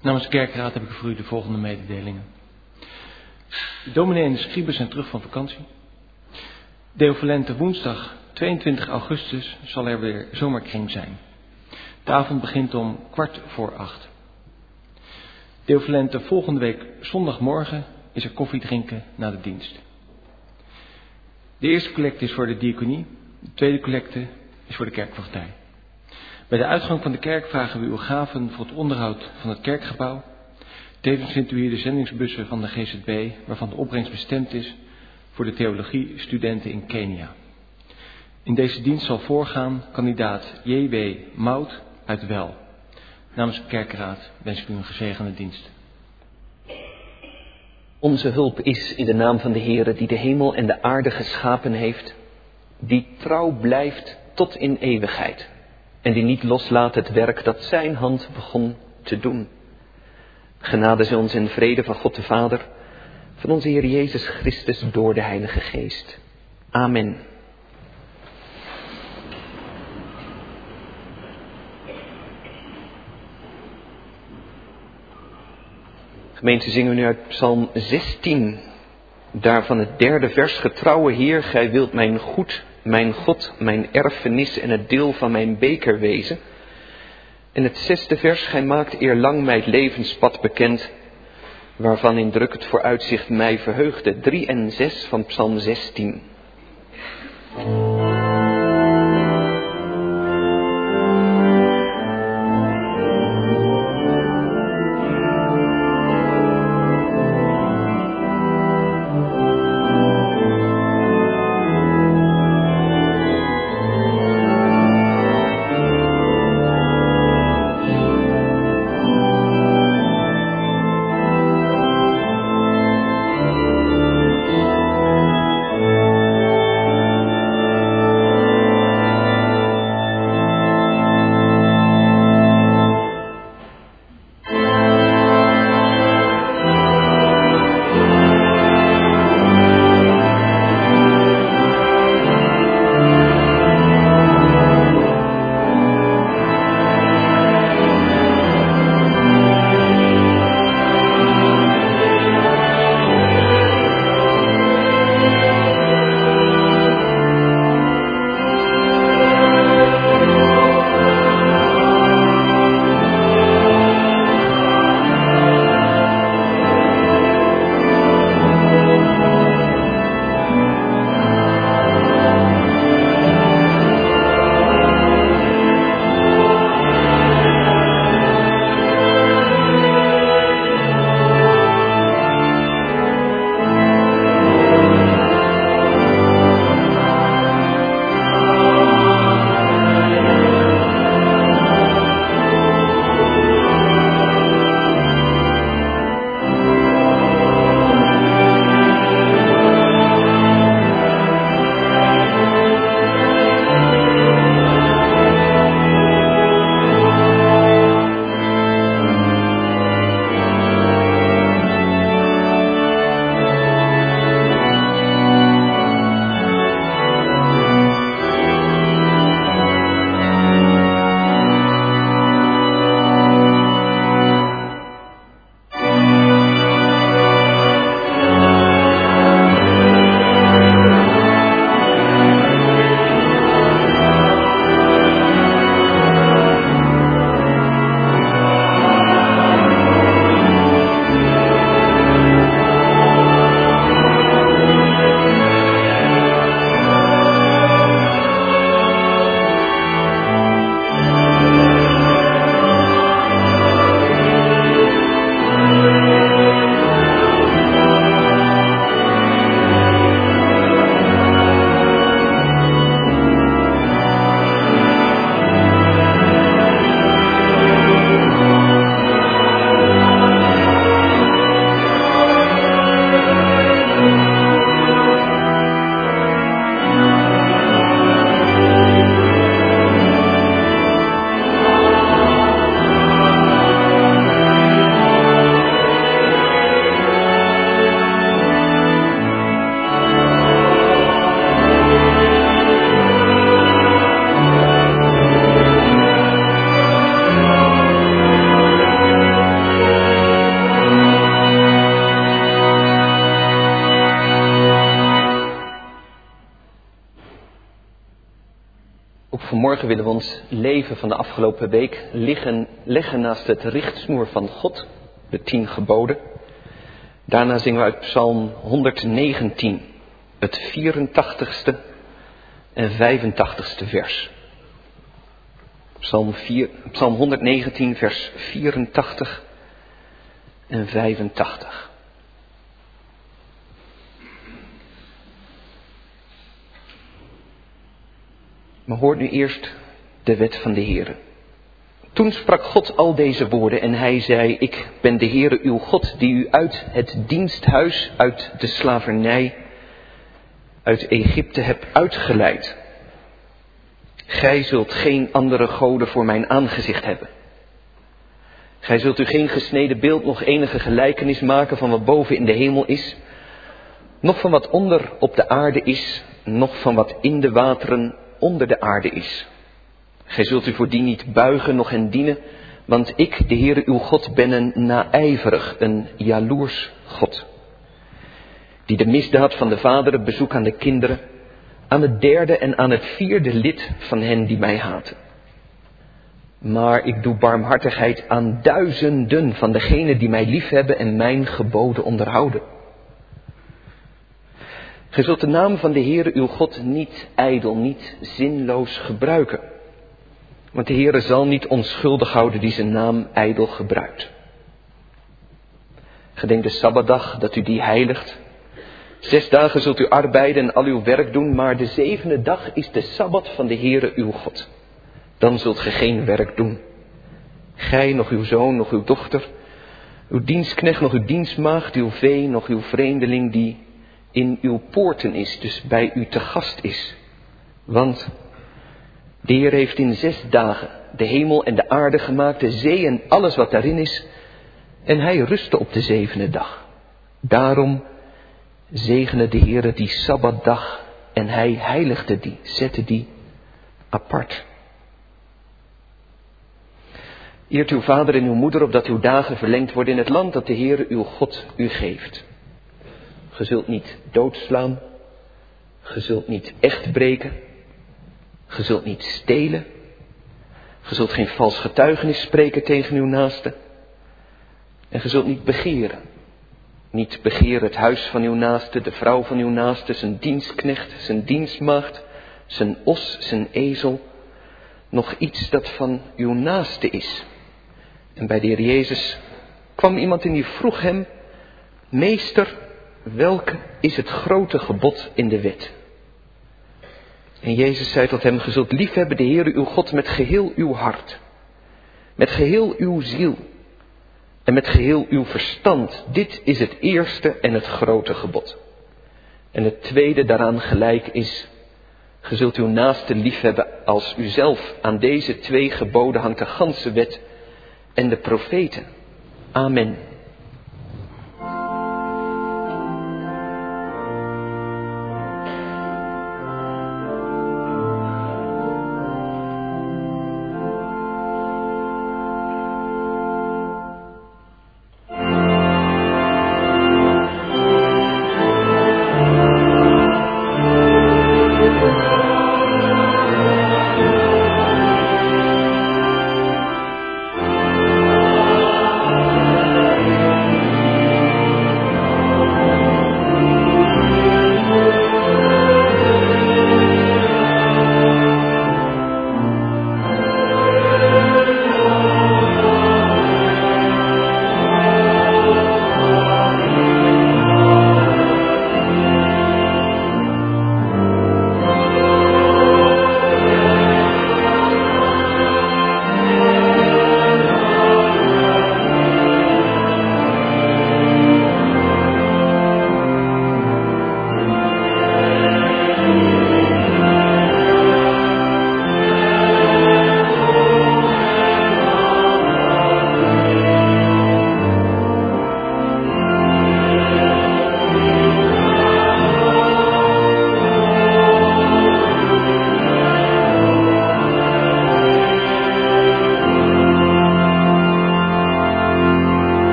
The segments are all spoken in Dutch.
Namens de kerkraad heb ik voor u de volgende mededelingen. De dominee en de scribe zijn terug van vakantie. Deo Volente woensdag 22 augustus zal er weer zomerkring zijn. De avond begint om 7:15. Deo Volente volgende week zondagmorgen is er koffie drinken na de dienst. De eerste collecte is voor de diaconie. De tweede collecte is voor de kerkvoogdij. Bij de uitgang van de kerk vragen we uw gaven voor het onderhoud van het kerkgebouw. Tevens vindt u hier de zendingsbussen van de GZB, waarvan de opbrengst bestemd is voor de theologiestudenten in Kenia. In deze dienst zal voorgaan kandidaat J.W. Mout uit Wel. Namens de kerkraad wens ik u een gezegende dienst. Onze hulp is in de naam van de Heere die de hemel en de aarde geschapen heeft, die trouw blijft tot in eeuwigheid en die niet loslaat het werk dat zijn hand begon te doen. Genade zij ons in vrede van God de Vader, van onze Heer Jezus Christus door de Heilige Geest. Amen. Gemeente, zingen we nu uit Psalm 16. Daarvan het derde vers. Getrouwe Heer, gij wilt mijn goed, mijn God, mijn erfenis en het deel van mijn beker wezen. En het zesde vers. Gij maakt eerlang mij het levenspad bekend, waarvan in druk het vooruitzicht mij verheugde. 3 en 6 van Psalm 16. Vanmorgen willen we ons leven van de afgelopen week leggen naast het richtsnoer van God, de 10 geboden. Daarna zingen we uit Psalm 119, het 84ste en 85ste vers. Psalm 119, vers 84 en 85. Maar hoort nu eerst de wet van de Heere. Toen sprak God al deze woorden en hij zei: Ik ben de Heere uw God die u uit het diensthuis, uit de slavernij, uit Egypte heb uitgeleid. Gij zult geen andere goden voor mijn aangezicht hebben. Gij zult u geen gesneden beeld, nog enige gelijkenis maken van wat boven in de hemel is, noch van wat onder op de aarde is, noch van wat in de wateren onder de aarde is. Gij zult u voor die niet buigen, noch hen dienen, want ik, de Heere uw God, ben een naijverig, een jaloers God, die de misdaad van de vaderen bezoekt aan de kinderen, aan het 3e en aan het 4e lid van hen die mij haten. Maar ik doe barmhartigheid aan duizenden van degenen die mij liefhebben en mijn geboden onderhouden. Gij zult de naam van de Heere uw God niet ijdel, niet zinloos gebruiken. Want de Heere zal niet onschuldig houden die zijn naam ijdel gebruikt. Gedenk de Sabbatdag, dat u die heiligt. 6 dagen zult u arbeiden en al uw werk doen, maar de 7e dag is de Sabbat van de Heere uw God. Dan zult ge geen werk doen. Gij, nog uw zoon, nog uw dochter, uw dienstknecht, nog uw dienstmaagd, uw vee, nog uw vreemdeling die in uw poorten is, dus bij u te gast is. Want de Heer heeft in 6 dagen de hemel en de aarde gemaakt, de zee en alles wat daarin is, en hij rustte op de 7e dag. Daarom zegene de Heere die Sabbatdag en hij heiligde die, zette die apart. Eert uw vader en uw moeder, opdat uw dagen verlengd worden in het land dat de Heere uw God u geeft. Ge zult niet doodslaan, ge zult niet echt breken, ge zult niet stelen, ge zult geen vals getuigenis spreken tegen uw naaste en ge zult niet begeren. Niet begeren het huis van uw naaste, de vrouw van uw naaste, zijn dienstknecht, zijn dienstmaagd, zijn os, zijn ezel, nog iets dat van uw naaste is. En bij de Heer Jezus kwam iemand en die vroeg hem: Meester, welke is het grote gebod in de wet? En Jezus zei tot hem: Ge zult liefhebben de Heere uw God met geheel uw hart, met geheel uw ziel en met geheel uw verstand. Dit is het eerste en het grote gebod. En het tweede daaraan gelijk is: Ge zult uw naaste liefhebben als uzelf. Aan deze 2 geboden hangt de ganse wet en de profeten. Amen.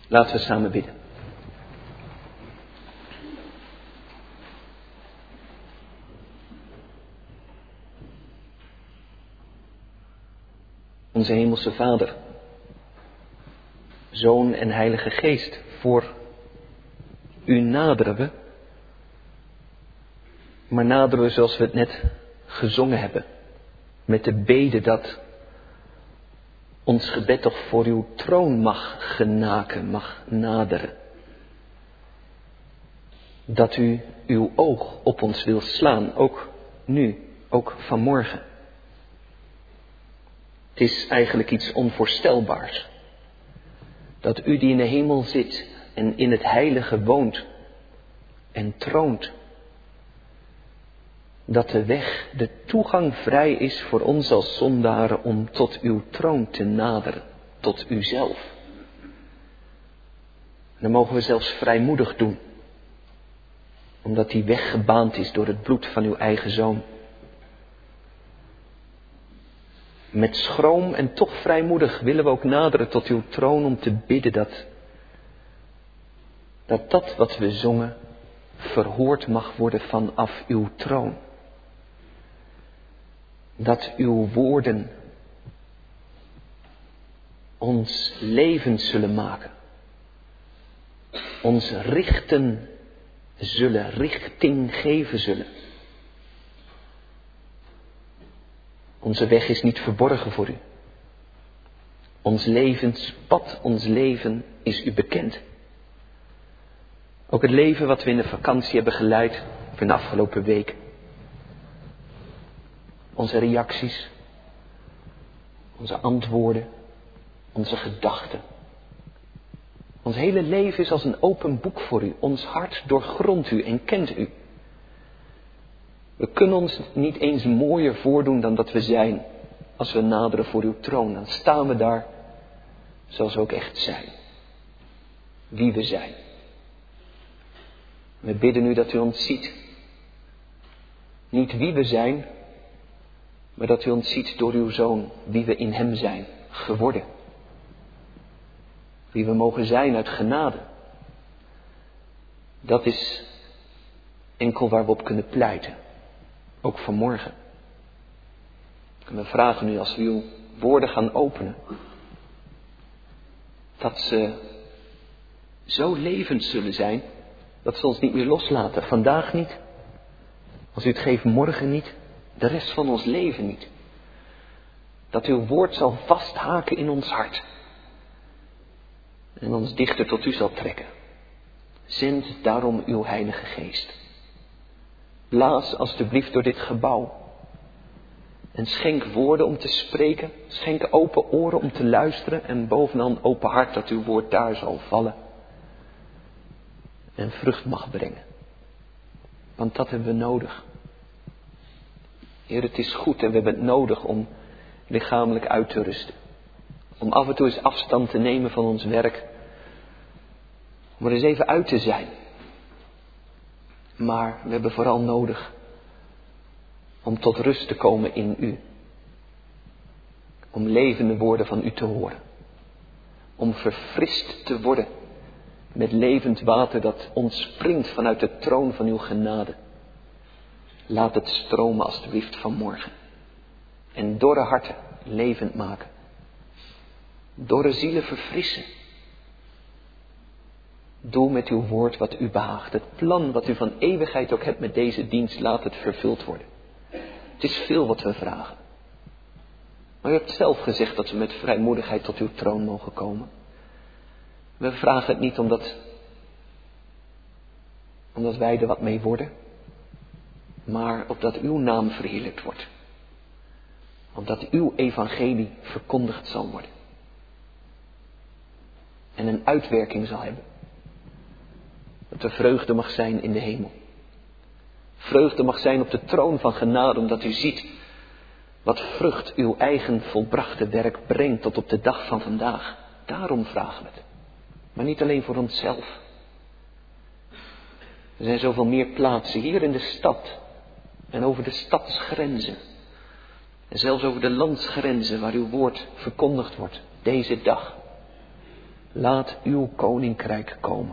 Laten we samen bidden. Onze Hemelse Vader, Zoon en Heilige Geest, voor u naderen we, maar naderen we zoals we het net gezongen hebben, met de bede dat ons gebed toch voor uw troon mag genaken, mag naderen. Dat u uw oog op ons wil slaan, ook nu, ook vanmorgen. Het is eigenlijk iets onvoorstelbaars. Dat u die in de hemel zit en in het heilige woont en troont. Dat de weg, de toegang vrij is voor ons als zondaren om tot uw troon te naderen, tot uzelf. En dat mogen we zelfs vrijmoedig doen. Omdat die weg gebaand is door het bloed van uw eigen Zoon. Met schroom en toch vrijmoedig willen we ook naderen tot uw troon om te bidden dat wat we zongen verhoord mag worden vanaf uw troon. Dat uw woorden ons levend zullen maken. Ons richten zullen, richting geven zullen. Onze weg is niet verborgen voor u. Ons levenspad, ons leven is u bekend. Ook het leven wat we in de vakantie hebben geleid, of in de afgelopen week. Onze reacties, onze antwoorden, onze gedachten. Ons hele leven is als een open boek voor u. Ons hart doorgrondt u en kent u. We kunnen ons niet eens mooier voordoen dan dat we zijn. Als we naderen voor uw troon, dan staan we daar zoals we ook echt zijn. Wie we zijn. We bidden u dat u ons ziet. Niet wie we zijn, maar dat u ons ziet door uw Zoon, wie we in hem zijn geworden. Wie we mogen zijn uit genade. Dat is enkel waar we op kunnen pleiten. Ook vanmorgen. En we vragen u als we uw woorden gaan openen. Dat ze zo levend zullen zijn. Dat ze ons niet meer loslaten. Vandaag niet. Als u het geeft morgen niet. De rest van ons leven niet. Dat uw woord zal vasthaken in ons hart. En ons dichter tot u zal trekken. Zend daarom uw Heilige Geest. Blaas alstublieft door dit gebouw. En schenk woorden om te spreken. Schenk open oren om te luisteren. En bovenal open hart dat uw woord daar zal vallen. En vrucht mag brengen. Want dat hebben we nodig. Heer, het is goed en we hebben het nodig om lichamelijk uit te rusten. Om af en toe eens afstand te nemen van ons werk. Om er eens even uit te zijn. Maar we hebben vooral nodig om tot rust te komen in u. Om levende woorden van u te horen. Om verfrist te worden met levend water dat ontspringt vanuit de troon van uw genade. Laat het stromen alstublieft vanmorgen. En dorre harten levend maken. Dorre zielen verfrissen. Doe met uw woord wat u behaagt. Het plan wat u van eeuwigheid ook hebt met deze dienst, laat het vervuld worden. Het is veel wat we vragen. Maar u hebt zelf gezegd dat we met vrijmoedigheid tot uw troon mogen komen. We vragen het niet omdat wij er wat mee worden. Maar opdat uw naam verheerlijkt wordt. Opdat uw evangelie verkondigd zal worden. En een uitwerking zal hebben. Dat er vreugde mag zijn in de hemel. Vreugde mag zijn op de troon van genade, omdat u ziet wat vrucht uw eigen volbrachte werk brengt tot op de dag van vandaag. Daarom vragen we het. Maar niet alleen voor onszelf. Er zijn zoveel meer plaatsen hier in de stad en over de stadsgrenzen. En zelfs over de landsgrenzen waar uw woord verkondigd wordt deze dag. Laat uw koninkrijk komen.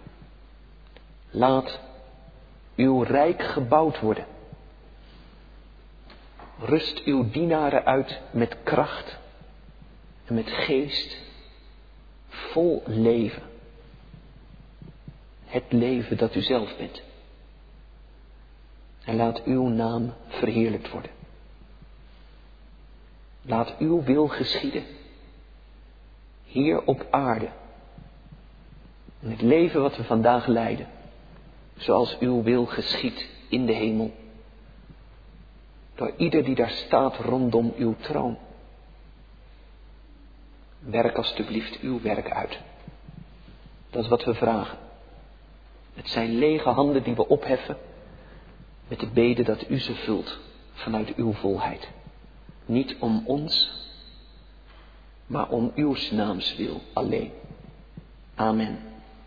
Laat uw rijk gebouwd worden. Rust uw dienaren uit met kracht en met geest, vol leven. Het leven dat u zelf bent. En laat uw naam verheerlijkt worden. Laat uw wil geschieden. Hier op aarde. In het leven wat we vandaag leiden. Zoals uw wil geschiedt in de hemel. Door ieder die daar staat rondom uw troon. Werk alstublieft uw werk uit. Dat is wat we vragen. Het zijn lege handen die we opheffen. Met de bede dat u ze vult vanuit uw volheid. Niet om ons, maar om uw naams wil alleen. Amen.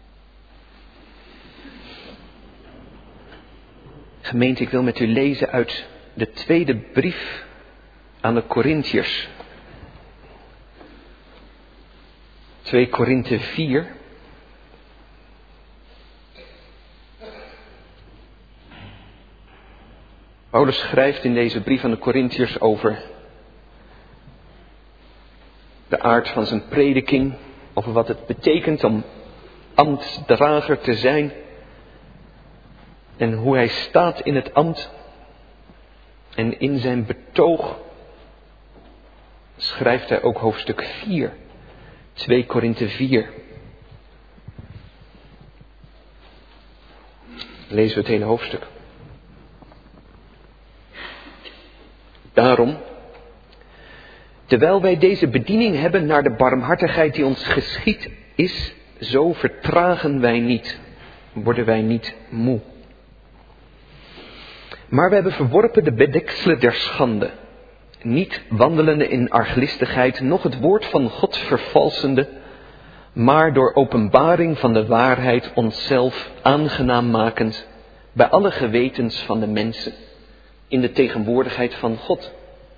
Gemeente, ik wil met u lezen uit de tweede brief aan de Korintiërs. 2 Korinthe 4. Paulus schrijft in deze brief aan de Korintiërs over de aard van zijn prediking, over wat het betekent om ambtsdrager te zijn en hoe hij staat in het ambt. En in zijn betoog schrijft hij ook hoofdstuk 4, 2 Korinthe 4. Lezen we het hele hoofdstuk. Daarom, terwijl wij deze bediening hebben naar de barmhartigheid die ons geschied is, zo vertragen wij niet, worden wij niet moe. Maar we hebben verworpen de bedekselen der schande, niet wandelende in arglistigheid, noch het woord van God vervalsende, maar door openbaring van de waarheid onszelf aangenaam makend bij alle gewetens van de mensen, in de tegenwoordigheid van God.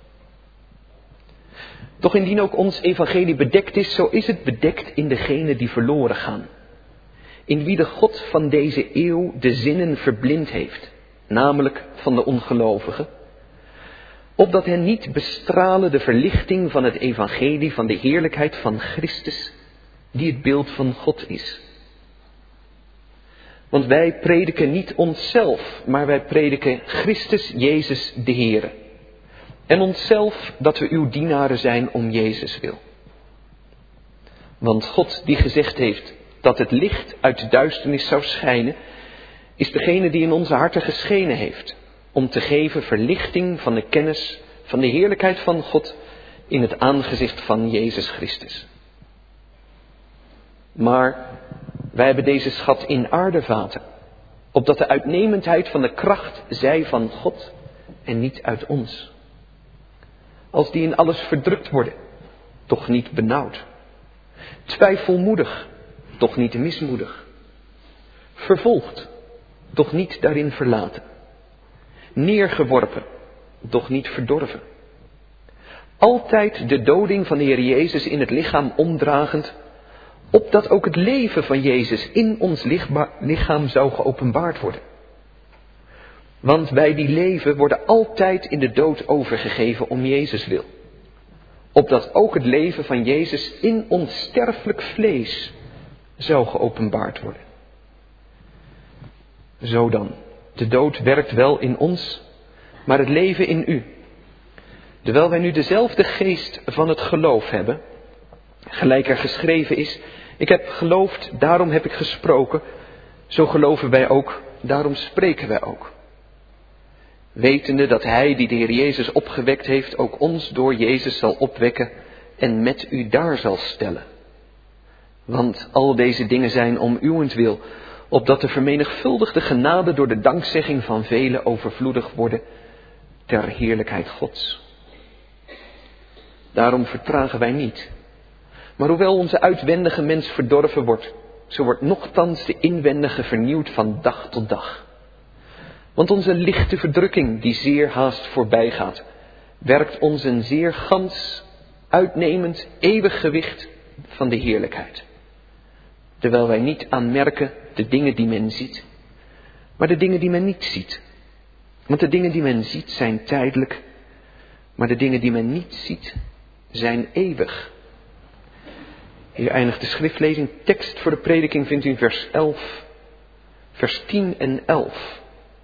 Doch indien ook ons evangelie bedekt is, zo is het bedekt in degenen die verloren gaan. In wie de God van deze eeuw de zinnen verblind heeft, namelijk van de ongelovigen, opdat hen niet bestralen de verlichting van het evangelie van de heerlijkheid van Christus, die het beeld van God is. Want wij prediken niet onszelf, maar wij prediken Christus Jezus de Heere. En onszelf dat we uw dienaren zijn om Jezus wil. Want God die gezegd heeft dat het licht uit de duisternis zou schijnen, is degene die in onze harten geschenen heeft, om te geven verlichting van de kennis van de heerlijkheid van God in het aangezicht van Jezus Christus. Maar wij hebben deze schat in aardevaten, opdat de uitnemendheid van de kracht zij van God en niet uit ons. Als die in alles verdrukt worden, toch niet benauwd. Twijfelmoedig, toch niet mismoedig. Vervolgd, doch niet daarin verlaten. Neergeworpen, doch niet verdorven. Altijd de doding van de Heer Jezus in het lichaam omdragend, opdat ook het leven van Jezus in ons lichaam zou geopenbaard worden. Want wij die leven worden altijd in de dood overgegeven om Jezus wil. Opdat ook het leven van Jezus in ons sterfelijk vlees zou geopenbaard worden. Zo dan, de dood werkt wel in ons, maar het leven in u. Terwijl wij nu dezelfde geest van het geloof hebben, gelijk er geschreven is, ik heb geloofd, daarom heb ik gesproken, zo geloven wij ook, daarom spreken wij ook. Wetende dat Hij die de Heer Jezus opgewekt heeft, ook ons door Jezus zal opwekken en met u daar zal stellen. Want al deze dingen zijn om uwentwil, opdat de vermenigvuldigde genade door de dankzegging van velen overvloedig worden ter heerlijkheid Gods. Daarom vertragen wij niet. Maar hoewel onze uitwendige mens verdorven wordt, zo wordt nochtans de inwendige vernieuwd van dag tot dag. Want onze lichte verdrukking, die zeer haast voorbij gaat, werkt ons een zeer gans, uitnemend, eeuwig gewicht van de heerlijkheid. terwijl wij niet aanmerken de dingen die men ziet, maar de dingen die men niet ziet. Want de dingen die men ziet zijn tijdelijk, maar de dingen die men niet ziet zijn eeuwig. Hier eindigt de schriftlezing. Tekst voor de prediking vindt u in vers 11, vers 10 en 11.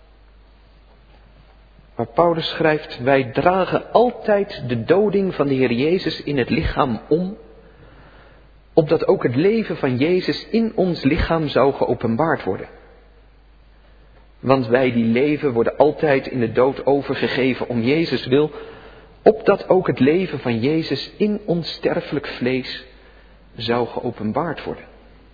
Waar Paulus schrijft: wij dragen altijd de doding van de Heer Jezus in het lichaam om, opdat ook het leven van Jezus in ons lichaam zou geopenbaard worden. Want wij die leven worden altijd in de dood overgegeven om Jezus wil, opdat ook het leven van Jezus in ons sterfelijk vlees zou geopenbaard worden.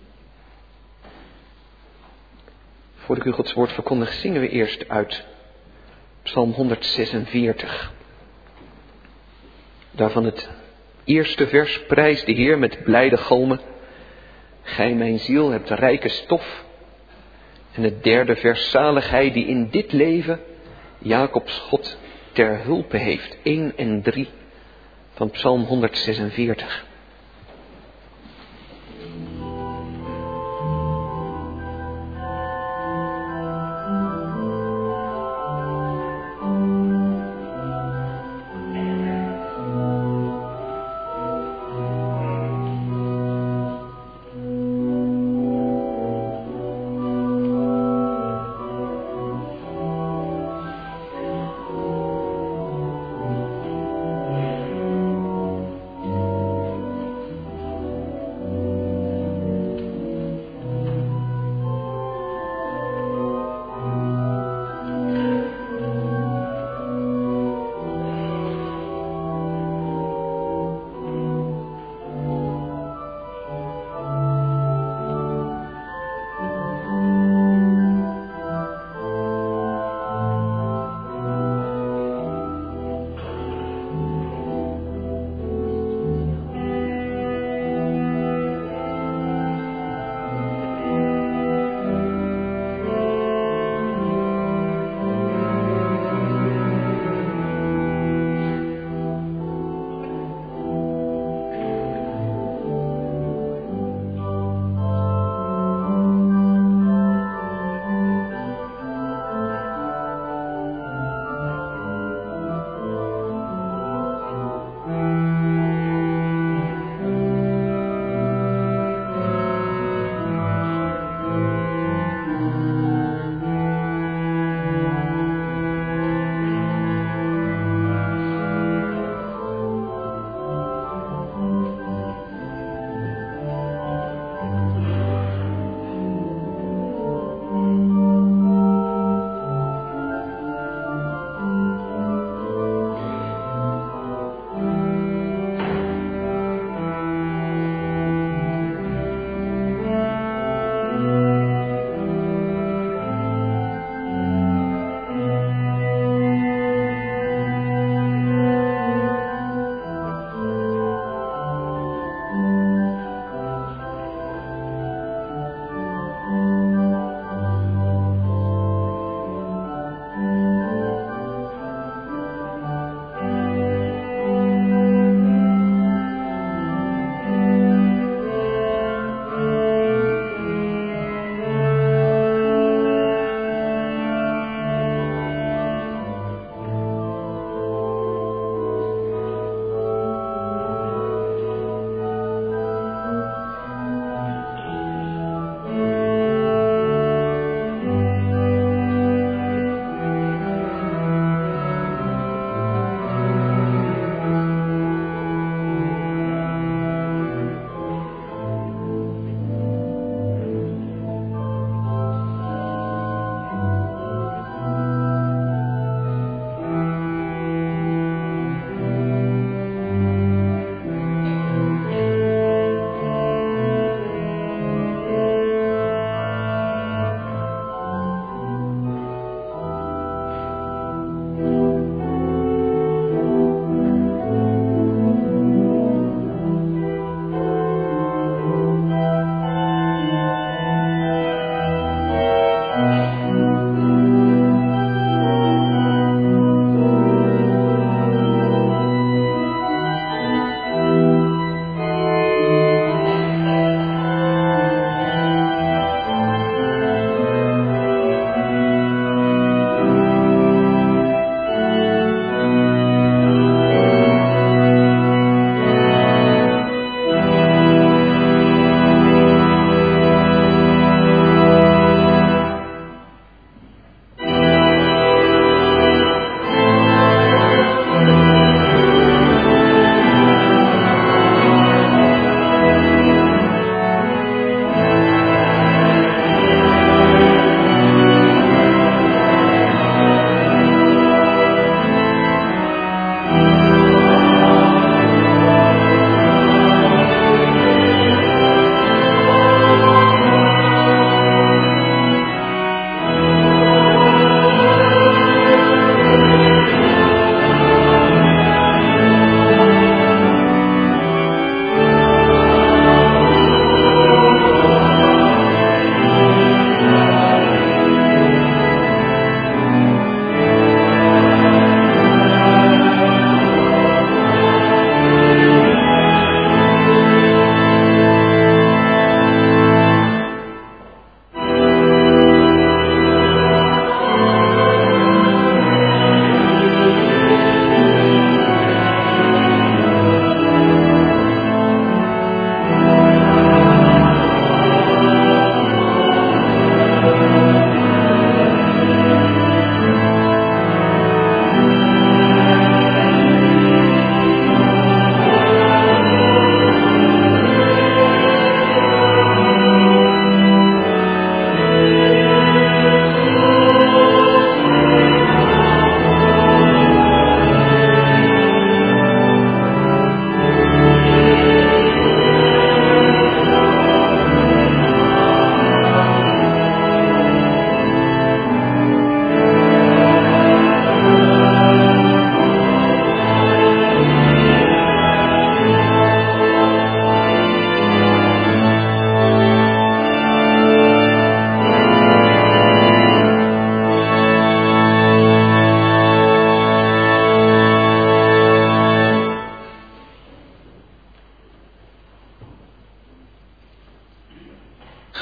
Voordat ik u Gods woord verkondig, zingen we eerst uit Psalm 146. Daarvan het eerste vers: prijs de Heer met blijde galmen. Gij mijn ziel hebt rijke stof. En het derde vers: zalig hij die in dit leven Jacobs God ter hulpe heeft. 1 en 3 van Psalm 146.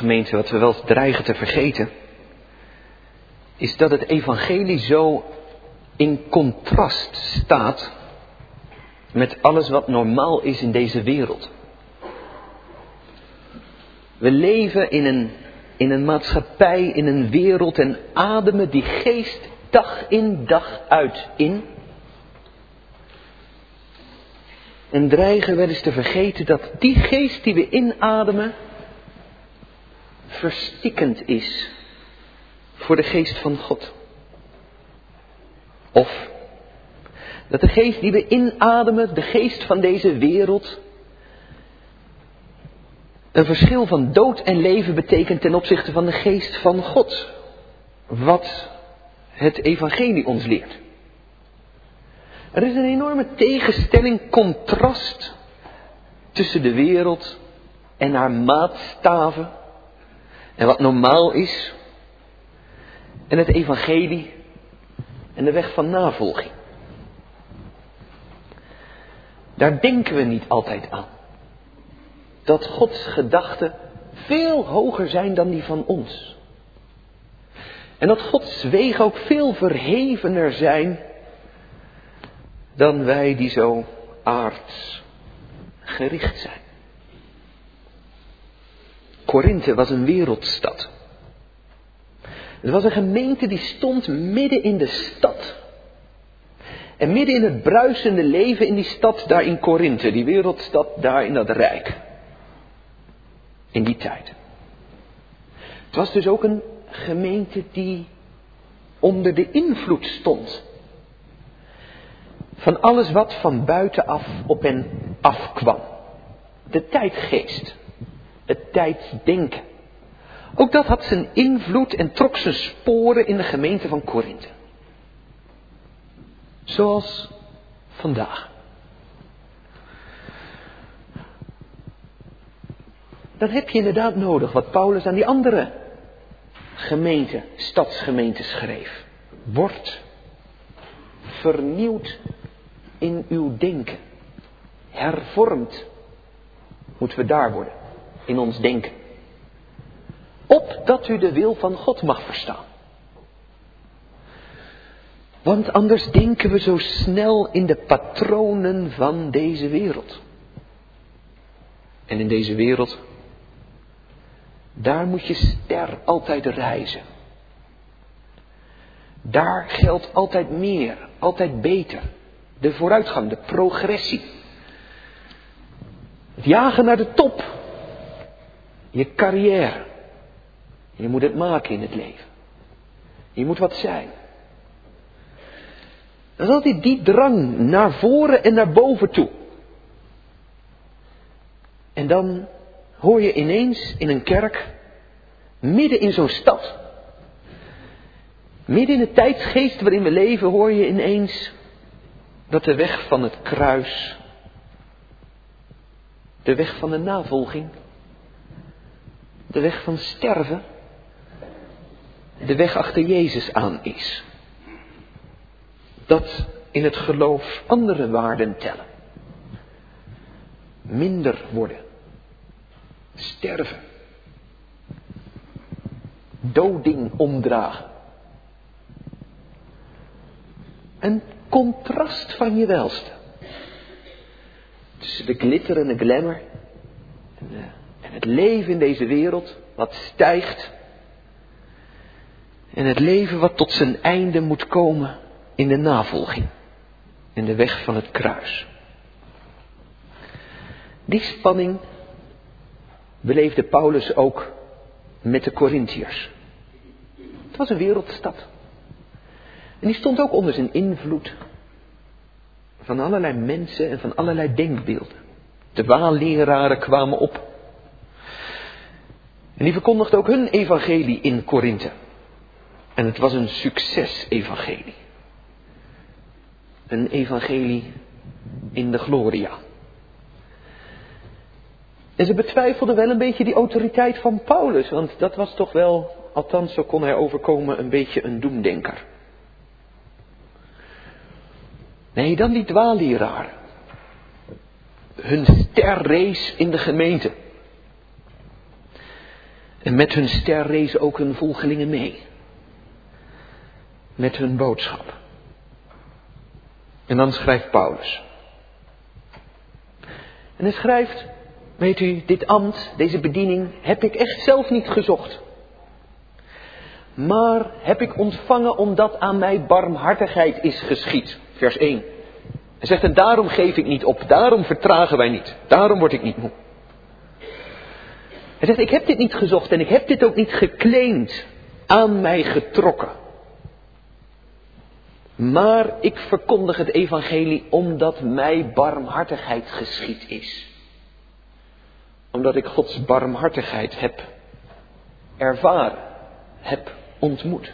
gemeente, wat we wel eens dreigen te vergeten, is dat het evangelie zo in contrast staat met alles wat normaal is in deze wereld. We leven in een maatschappij, in een wereld en ademen die geest dag in dag uit in. En dreigen wel eens te vergeten dat die geest die we inademen verstikkend is voor de geest van God. Of dat de geest die we inademen, de geest van deze wereld, een verschil van dood en leven betekent ten opzichte van de geest van God. Wat het evangelie ons leert. Er is een enorme tegenstelling, contrast tussen de wereld en haar maatstaven en wat normaal is en het evangelie en de weg van navolging. Daar denken we niet altijd aan. Dat Gods gedachten veel hoger zijn dan die van ons. En dat Gods wegen ook veel verhevener zijn dan wij die zo aards gericht zijn. Korinthe was een wereldstad. Het was een gemeente die stond midden in de stad. En midden in het bruisende leven in die stad daar in Korinthe, die wereldstad daar in dat rijk. In die tijd. Het was dus ook een gemeente die onder de invloed stond. Van alles wat van buitenaf op hen afkwam. De tijdgeest. Het tijdsdenken. Ook dat had zijn invloed en trok zijn sporen in de gemeente van Korinthe. Zoals vandaag. Dan heb je inderdaad nodig wat Paulus aan die andere gemeente, stadsgemeente schreef. Word vernieuwd in uw denken. Hervormd moeten we daar worden. In ons denken. Opdat u de wil van God mag verstaan. Want anders denken we zo snel in de patronen van deze wereld. En in deze wereld, daar moet je ster altijd reizen. Daar geldt altijd meer, altijd beter. De vooruitgang, de progressie. Het jagen naar de top. Je carrière. Je moet het maken in het leven. Je moet wat zijn. Dat is altijd die drang naar voren en naar boven toe. En dan hoor je ineens in een kerk, midden in zo'n stad, midden in de tijdsgeest waarin we leven, hoor je ineens dat de weg van het kruis, de weg van de navolging, de weg van sterven, de weg achter Jezus aan is. Dat in het geloof andere waarden tellen. Minder worden. Sterven. Doding omdragen. Een contrast van je welste. Tussen de glitter en de glamour. En het leven in deze wereld wat stijgt. En het leven wat tot zijn einde moet komen in de navolging. In de weg van het kruis. Die spanning beleefde Paulus ook met de Korintiërs. Het was een wereldstad. En die stond ook onder zijn invloed van allerlei mensen en van allerlei denkbeelden. De waalleraren kwamen op. En die verkondigden ook hun evangelie in Korinthe. En het was een succes-evangelie. Een evangelie in de gloria. En ze betwijfelden wel een beetje die autoriteit van Paulus. Want dat was toch wel, althans zo kon hij overkomen, een beetje een doemdenker. Nee, dan die dwaalleraren. Hun ster rees in de gemeente. En met hun ster rezen ook hun volgelingen mee. Met hun boodschap. En dan schrijft Paulus. En hij schrijft, weet u, dit ambt, deze bediening, heb ik echt zelf niet gezocht. Maar heb ik ontvangen omdat aan mij barmhartigheid is geschied. Vers 1. Hij zegt, en daarom geef ik niet op, daarom vertragen wij niet, daarom word ik niet moe. Hij zegt, ik heb dit niet gezocht en ik heb dit ook niet geclaimd, aan mij getrokken. Maar ik verkondig het evangelie omdat mij barmhartigheid geschied is. Omdat ik Gods barmhartigheid heb ervaren, heb ontmoet.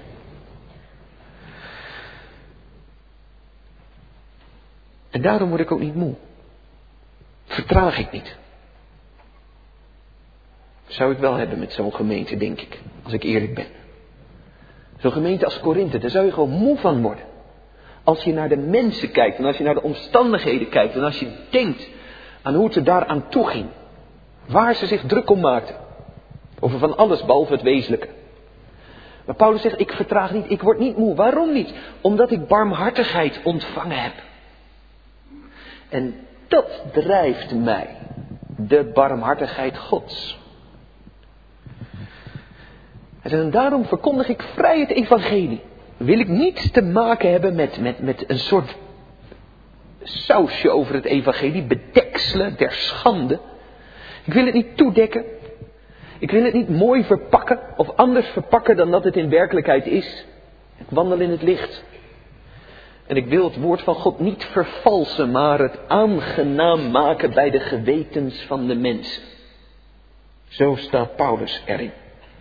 En daarom word ik ook niet moe. Vertraag ik niet. Zou ik wel hebben met zo'n gemeente, denk ik, als ik eerlijk ben. Zo'n gemeente als Korinthe, daar zou je gewoon moe van worden. Als je naar de mensen kijkt en als je naar de omstandigheden kijkt en als je denkt aan hoe het er daar aan toe ging. Waar ze zich druk om maakten. Over van alles behalve het wezenlijke. Maar Paulus zegt, ik vertraag niet, ik word niet moe. Waarom niet? Omdat ik barmhartigheid ontvangen heb. En dat drijft mij. De barmhartigheid Gods. Hij zegt, en daarom verkondig ik vrij het evangelie. Wil ik niets te maken hebben met een soort sausje over het evangelie. Bedekselen der schande. Ik wil het niet toedekken. Ik wil het niet mooi verpakken of anders verpakken dan dat het in werkelijkheid is. Ik wandel in het licht. En ik wil het woord van God niet vervalsen, maar het aangenaam maken bij de gewetens van de mensen. Zo staat Paulus erin.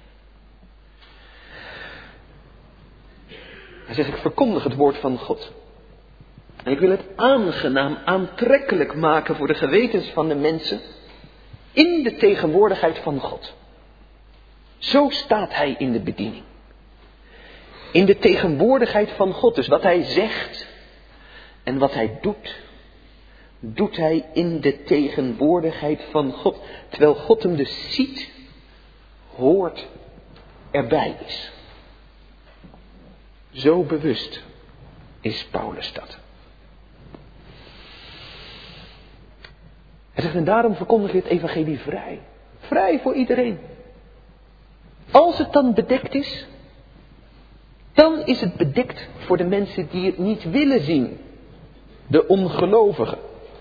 Hij zegt, ik verkondig het woord van God. En ik wil het aangenaam, aantrekkelijk maken voor de gewetens van de mensen. In de tegenwoordigheid van God. Zo staat hij in de bediening. In de tegenwoordigheid van God. Dus wat hij zegt en wat hij doet, doet hij in de tegenwoordigheid van God. Terwijl God hem dus ziet, hoort, erbij is. Zo bewust is Paulus dat. Hij zegt, en daarom verkondig je het evangelie vrij. Vrij voor iedereen. Als het dan bedekt is, dan is het bedekt voor de mensen die het niet willen zien. De ongelovigen.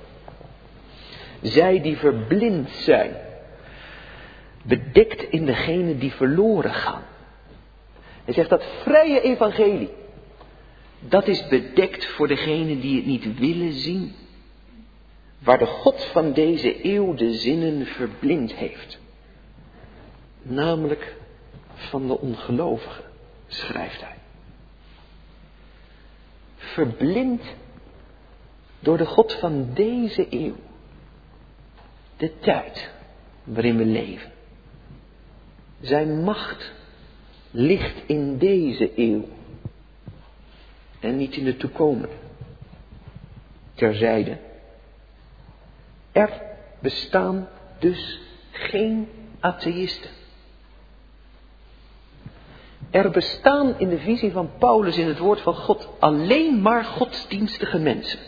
Zij die verblind zijn. Bedekt in degene die verloren gaan. Hij zegt dat vrije evangelie, dat is bedekt voor degenen die het niet willen zien. Waar de God van deze eeuw de zinnen verblind heeft. Namelijk van de ongelovigen, schrijft hij. Verblind door de God van deze eeuw. De tijd waarin we leven. Zijn macht ligt in deze eeuw. En niet in de toekomende. Terzijde. Er bestaan dus geen atheïsten. Er bestaan in de visie van Paulus in het woord van God alleen maar godsdienstige mensen.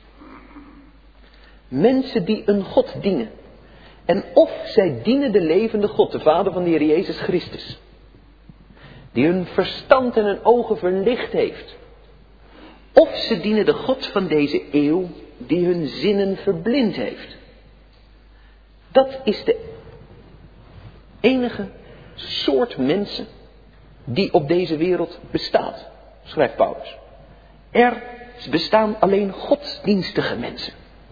Mensen die een God dienen. En of zij dienen de levende God, de Vader van de Heer Jezus Christus. Die hun verstand en hun ogen verlicht heeft. Of ze dienen de God van deze eeuw die hun zinnen verblind heeft. Dat is de enige soort mensen die op deze wereld bestaat, schrijft Paulus. Er bestaan alleen godsdienstige mensen.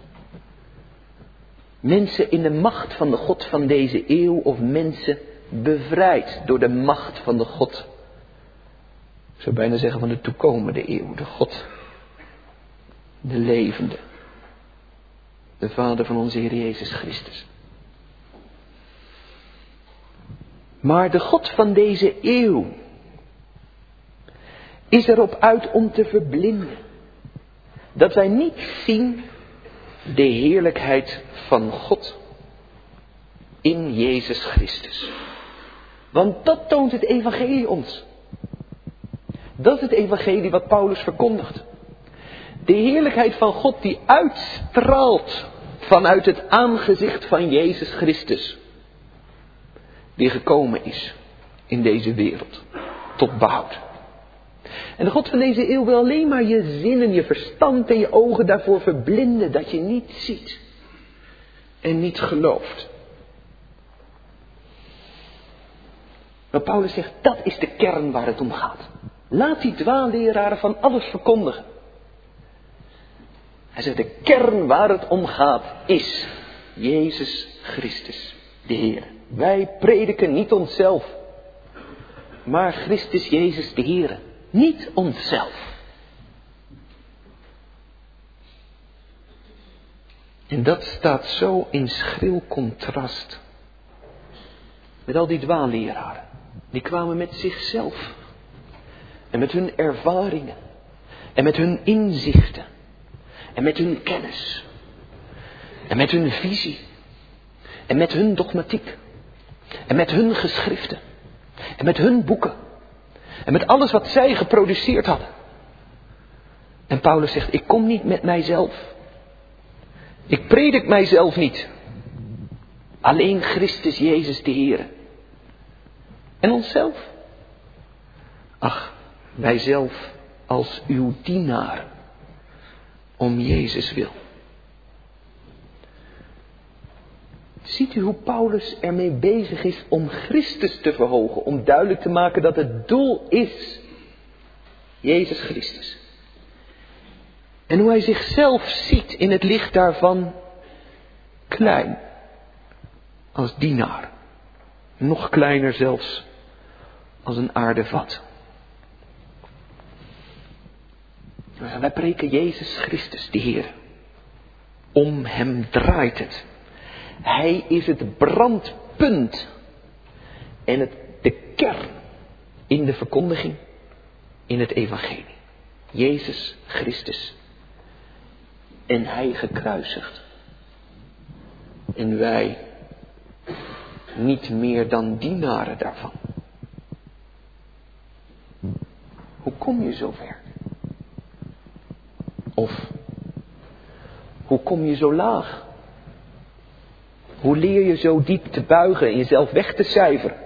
Mensen in de macht van de God van deze eeuw of mensen bevrijd door de macht van de God. Ik zou bijna zeggen van de toekomende eeuw, de God, de levende, de Vader van onze Heer Jezus Christus. Maar de God van deze eeuw is erop uit om te verblinden. Dat wij niet zien de heerlijkheid van God in Jezus Christus. Want dat toont het evangelie ons. Dat is het evangelie wat Paulus verkondigt. De heerlijkheid van God die uitstraalt vanuit het aangezicht van Jezus Christus. Die gekomen is in deze wereld tot behoud. En de God van deze eeuw wil alleen maar je zinnen, je verstand en je ogen daarvoor verblinden. Dat je niet ziet en niet gelooft. Maar Paulus zegt, dat is de kern waar het om gaat. Laat die dwaalleraren van alles verkondigen. Hij zegt, de kern waar het om gaat is Jezus Christus, de Heer. Wij prediken niet onszelf, maar Christus Jezus de Heer. Niet onszelf. En dat staat zo in schril contrast met al die dwaalleraren. Die kwamen met zichzelf en met hun ervaringen en met hun inzichten en met hun kennis en met hun visie en met hun dogmatiek en met hun geschriften en met hun boeken en met alles wat zij geproduceerd hadden. En Paulus zegt, ik kom niet met mijzelf. Ik predik mijzelf niet. Alleen Christus Jezus de Heer. En onszelf? Ach, wij zelf als uw dienaar. Om Jezus wil. Ziet u hoe Paulus ermee bezig is om Christus te verhogen. Om duidelijk te maken dat het doel is Jezus Christus. En hoe hij zichzelf ziet in het licht daarvan klein. Als dienaar. Nog kleiner zelfs als een aardevat. Wij preken Jezus Christus, de Heer. Om hem draait het. Hij is het brandpunt en de kern in de verkondiging, in het evangelie. Jezus Christus. En hij gekruisigd. En wij niet meer dan dienaren daarvan. Hoe kom je zover? Of hoe kom je zo laag? Hoe leer je zo diep te buigen en jezelf weg te cijferen?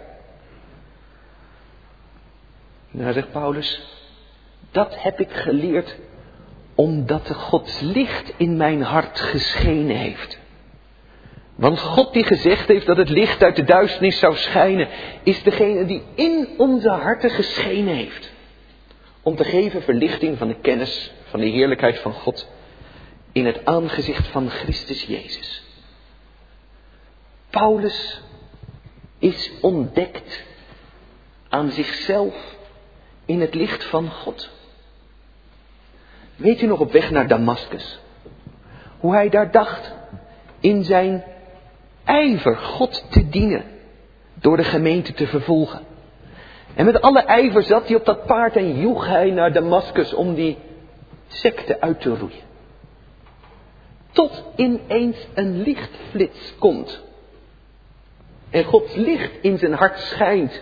Nou, zegt Paulus, dat heb ik geleerd omdat de Gods licht in mijn hart geschenen heeft. Want God die gezegd heeft dat het licht uit de duisternis zou schijnen, is degene die in onze harten geschenen heeft. Om te geven verlichting van de kennis van de heerlijkheid van God in het aangezicht van Christus Jezus. Paulus is ontdekt aan zichzelf in het licht van God. Weet u nog op weg naar Damaskus? Hoe hij daar dacht in zijn ijver God te dienen door de gemeente te vervolgen. En met alle ijver zat hij op dat paard en joeg hij naar Damaskus om die secte uit te roeien. Tot ineens een lichtflits komt. En Gods licht in zijn hart schijnt.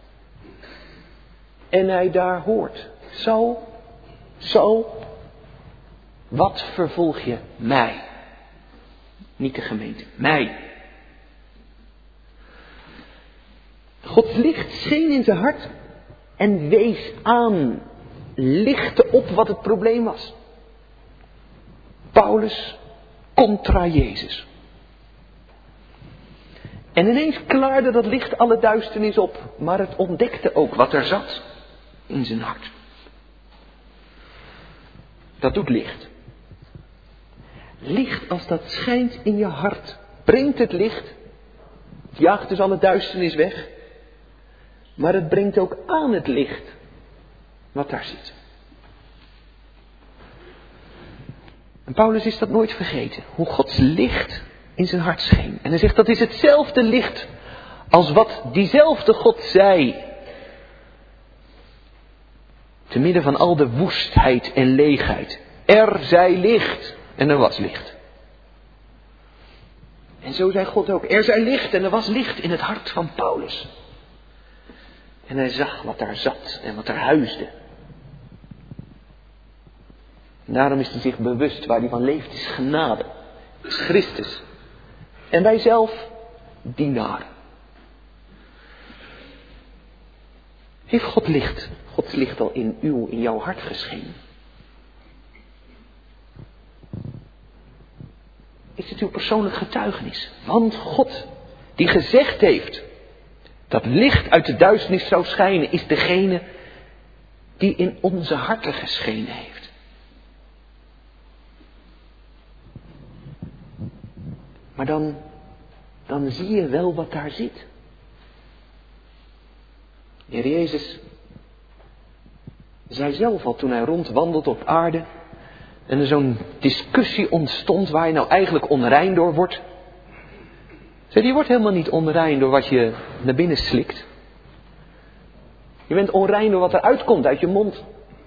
En hij daar hoort. Saul, wat vervolg je mij? Niet de gemeente, mij. Gods licht scheen in zijn hart en wees aan, lichtte op wat het probleem was. Paulus contra Jezus. En ineens klaarde dat licht alle duisternis op, maar het ontdekte ook wat er zat in zijn hart. Dat doet licht. Licht, als dat schijnt in je hart, brengt het licht, het jaagt dus alle duisternis weg, maar het brengt ook aan het licht wat daar zit. En Paulus is dat nooit vergeten, hoe Gods licht in zijn hart scheen. En hij zegt, dat is hetzelfde licht als wat diezelfde God zei. Te midden van al de woestheid en leegheid. Er zij licht en er was licht. En zo zei God ook, er zij licht en er was licht in het hart van Paulus. En hij zag wat daar zat en wat er huisde. En daarom is hij zich bewust waar hij van leeft, is genade, is Christus. En wij zelf, dienaren. Heeft Gods licht al in jouw hart geschenen? Is het uw persoonlijk getuigenis? Want God, die gezegd heeft dat licht uit de duisternis zou schijnen, is degene die in onze harten geschenen heeft. Maar dan zie je wel wat daar zit. De Heer Jezus zei zelf al toen hij rondwandelt op aarde en er zo'n discussie ontstond waar je nou eigenlijk onrein door wordt. Zei, je wordt helemaal niet onrein door wat je naar binnen slikt. Je bent onrein door wat er uitkomt uit je mond.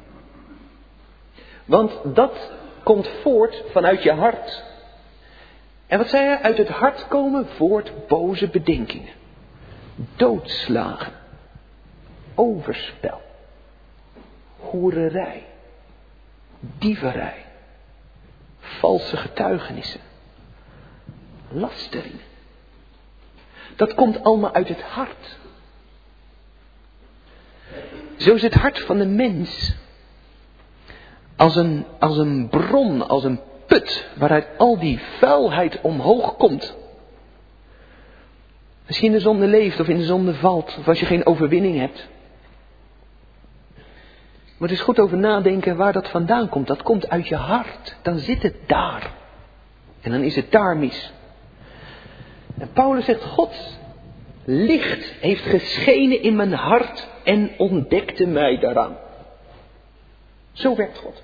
Want dat komt voort vanuit je hart. En wat zei hij? Uit het hart komen voort boze bedenkingen. Doodslagen. Overspel. Hoererij. Dieverij. Valse getuigenissen. Lasteringen. Dat komt allemaal uit het hart. Zo is het hart van de mens als een bron, als een put waaruit al die vuilheid omhoog komt. Als je in de zonde leeft of in de zonde valt of als je geen overwinning hebt. Maar er is goed over nadenken waar dat vandaan komt. Dat komt uit je hart. Dan zit het daar. En dan is het daar mis. En Paulus zegt, Gods licht heeft geschenen in mijn hart en ontdekte mij daaraan. Zo werkt God.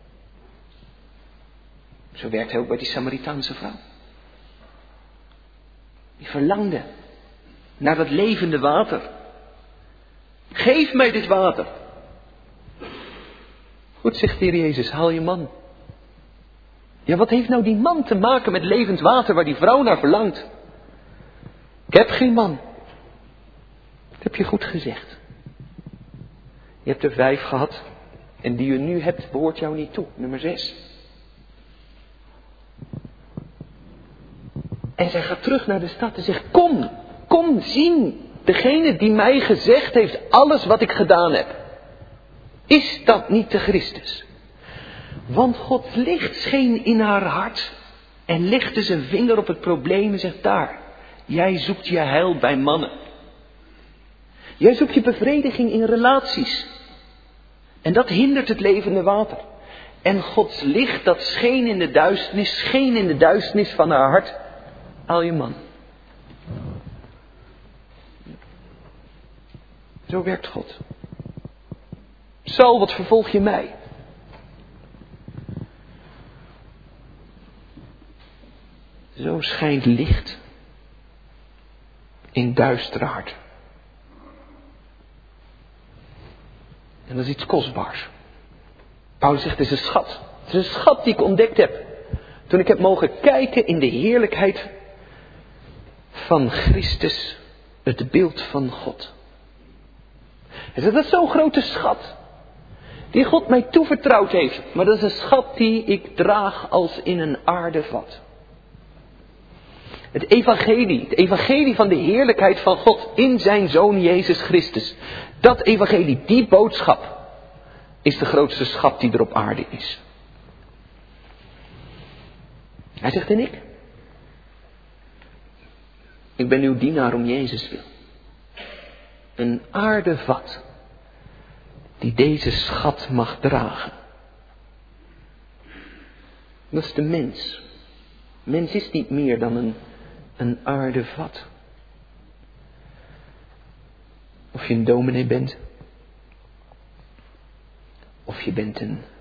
Zo werkt hij ook bij die Samaritaanse vrouw. Die verlangde naar dat levende water. Geef mij dit water. Goed, zegt de Heer Jezus, haal je man. Ja, wat heeft nou die man te maken met levend water waar die vrouw naar verlangt? Ik heb geen man. Dat heb je goed gezegd. Je hebt er 5 gehad. En die je nu hebt, behoort jou niet toe. Nummer 6. En zij gaat terug naar de stad en zegt, kom zien. Degene die mij gezegd heeft, alles wat ik gedaan heb. Is dat niet de Christus? Want Gods licht scheen in haar hart. En legde zijn vinger op het probleem en zegt, daar. Jij zoekt je heil bij mannen. Jij zoekt je bevrediging in relaties. En dat hindert het levende water. En Gods licht dat scheen in de duisternis van haar hart. Haal je man. Zo werkt God. Saul, wat vervolg je mij? Zo schijnt licht in duistere hart. En dat is iets kostbaars. Paulus zegt, het is een schat. Het is een schat die ik ontdekt heb. Toen ik heb mogen kijken in de heerlijkheid van Christus, het beeld van God. Hij zegt, dat is zo'n grote schat. Die God mij toevertrouwd heeft. Maar dat is een schat die ik draag als in een aardevat. Het evangelie van de heerlijkheid van God in zijn Zoon Jezus Christus. Dat evangelie, die boodschap, is de grootste schat die er op aarde is. Hij zegt, en ik ben uw dienaar om Jezus wil. Een aardevat die deze schat mag dragen. Dat is de mens. Mens is niet meer dan een aardevat. Of je een dominee bent. Of je bent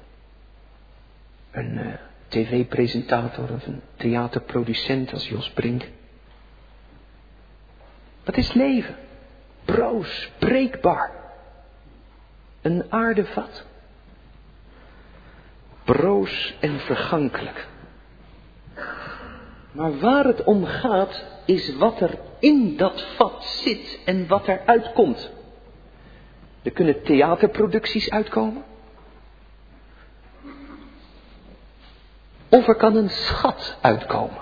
een tv-presentator of een theaterproducent als Jos Brink. Wat is leven? Broos, breekbaar. Een aardevat. Broos en vergankelijk. Maar waar het om gaat, is wat er in dat vat zit en wat er uitkomt. Er kunnen theaterproducties uitkomen. Of er kan een schat uitkomen.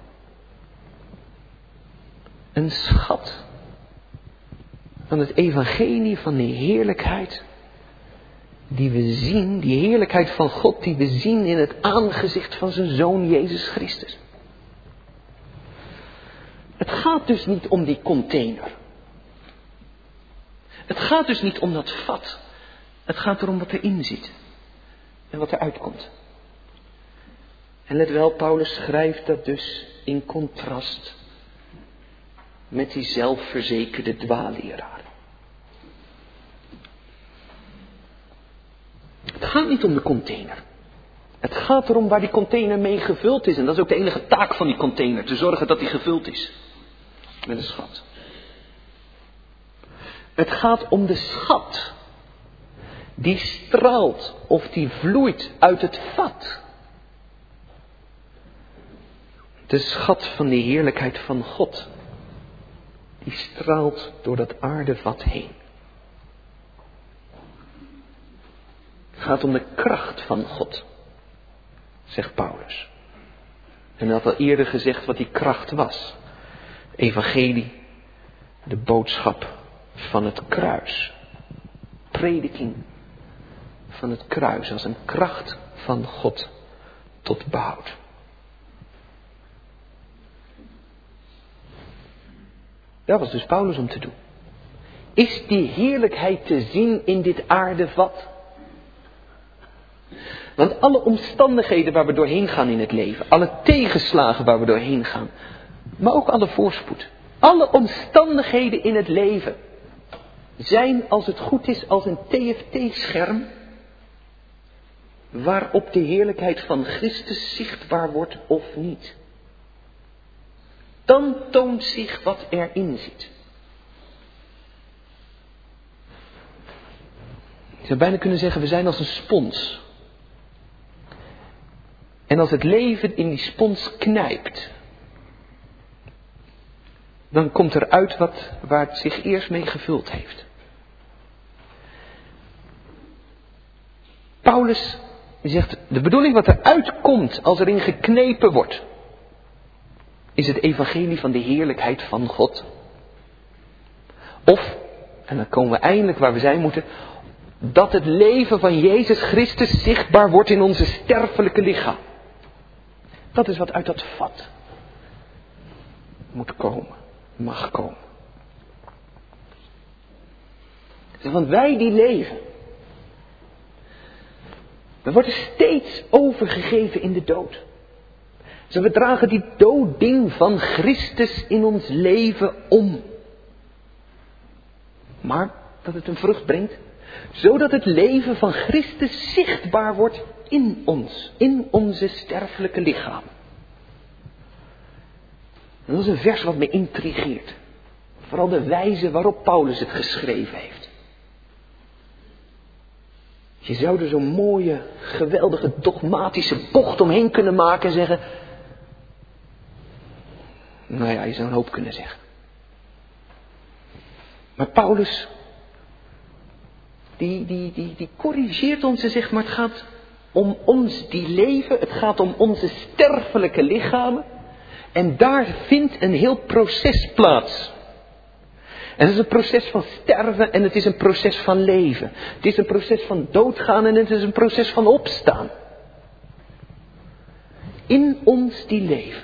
Een schat van het evangelie van de heerlijkheid die we zien, die heerlijkheid van God die we zien in het aangezicht van zijn Zoon Jezus Christus. Het gaat dus niet om die container. Het gaat dus niet om dat vat. Het gaat erom wat erin zit en wat eruit komt. En let wel, Paulus schrijft dat dus in contrast met die zelfverzekerde dwaalleraar. Het gaat niet om de container. Het gaat erom waar die container mee gevuld is. En dat is ook de enige taak van die container. Te zorgen dat die gevuld is. Met een schat. Het gaat om de schat. Die straalt of die vloeit uit het vat. De schat van de heerlijkheid van God. Die straalt door dat aardevat heen. Het gaat om de kracht van God, zegt Paulus. En hij had al eerder gezegd wat die kracht was. Evangelie, de boodschap van het kruis. Prediking van het kruis als een kracht van God tot behoud. Daar was dus Paulus om te doen. Is die heerlijkheid te zien in dit aardevat? Want alle omstandigheden waar we doorheen gaan in het leven, alle tegenslagen waar we doorheen gaan, maar ook alle voorspoed, alle omstandigheden in het leven zijn, als het goed is, als een TFT-scherm waarop de heerlijkheid van Christus zichtbaar wordt of niet. Dan toont zich wat erin zit. Je zou bijna kunnen zeggen, we zijn als een spons. En als het leven in die spons knijpt, dan komt er uit waar het zich eerst mee gevuld heeft. Paulus zegt, de bedoeling wat eruit komt als erin geknepen wordt, is het evangelie van de heerlijkheid van God. Of, en dan komen we eindelijk waar we zijn moeten, dat het leven van Jezus Christus zichtbaar wordt in onze sterfelijke lichaam. Dat is wat uit dat vat moet komen, mag komen. Want wij die leven, we worden steeds overgegeven in de dood. Dus we dragen die doodding van Christus in ons leven om. Maar dat het een vrucht brengt, zodat het leven van Christus zichtbaar wordt in ons, in onze sterfelijke lichaam. En dat is een vers wat me intrigeert. Vooral de wijze waarop Paulus het geschreven heeft. Je zou er zo'n mooie, geweldige, dogmatische bocht omheen kunnen maken en zeggen, nou ja, je zou een hoop kunnen zeggen. Maar Paulus, die corrigeert ons en zegt, maar het gaat om ons die leven, het gaat om onze sterfelijke lichamen. En daar vindt een heel proces plaats. En het is een proces van sterven en het is een proces van leven. Het is een proces van doodgaan en het is een proces van opstaan. In ons die leven.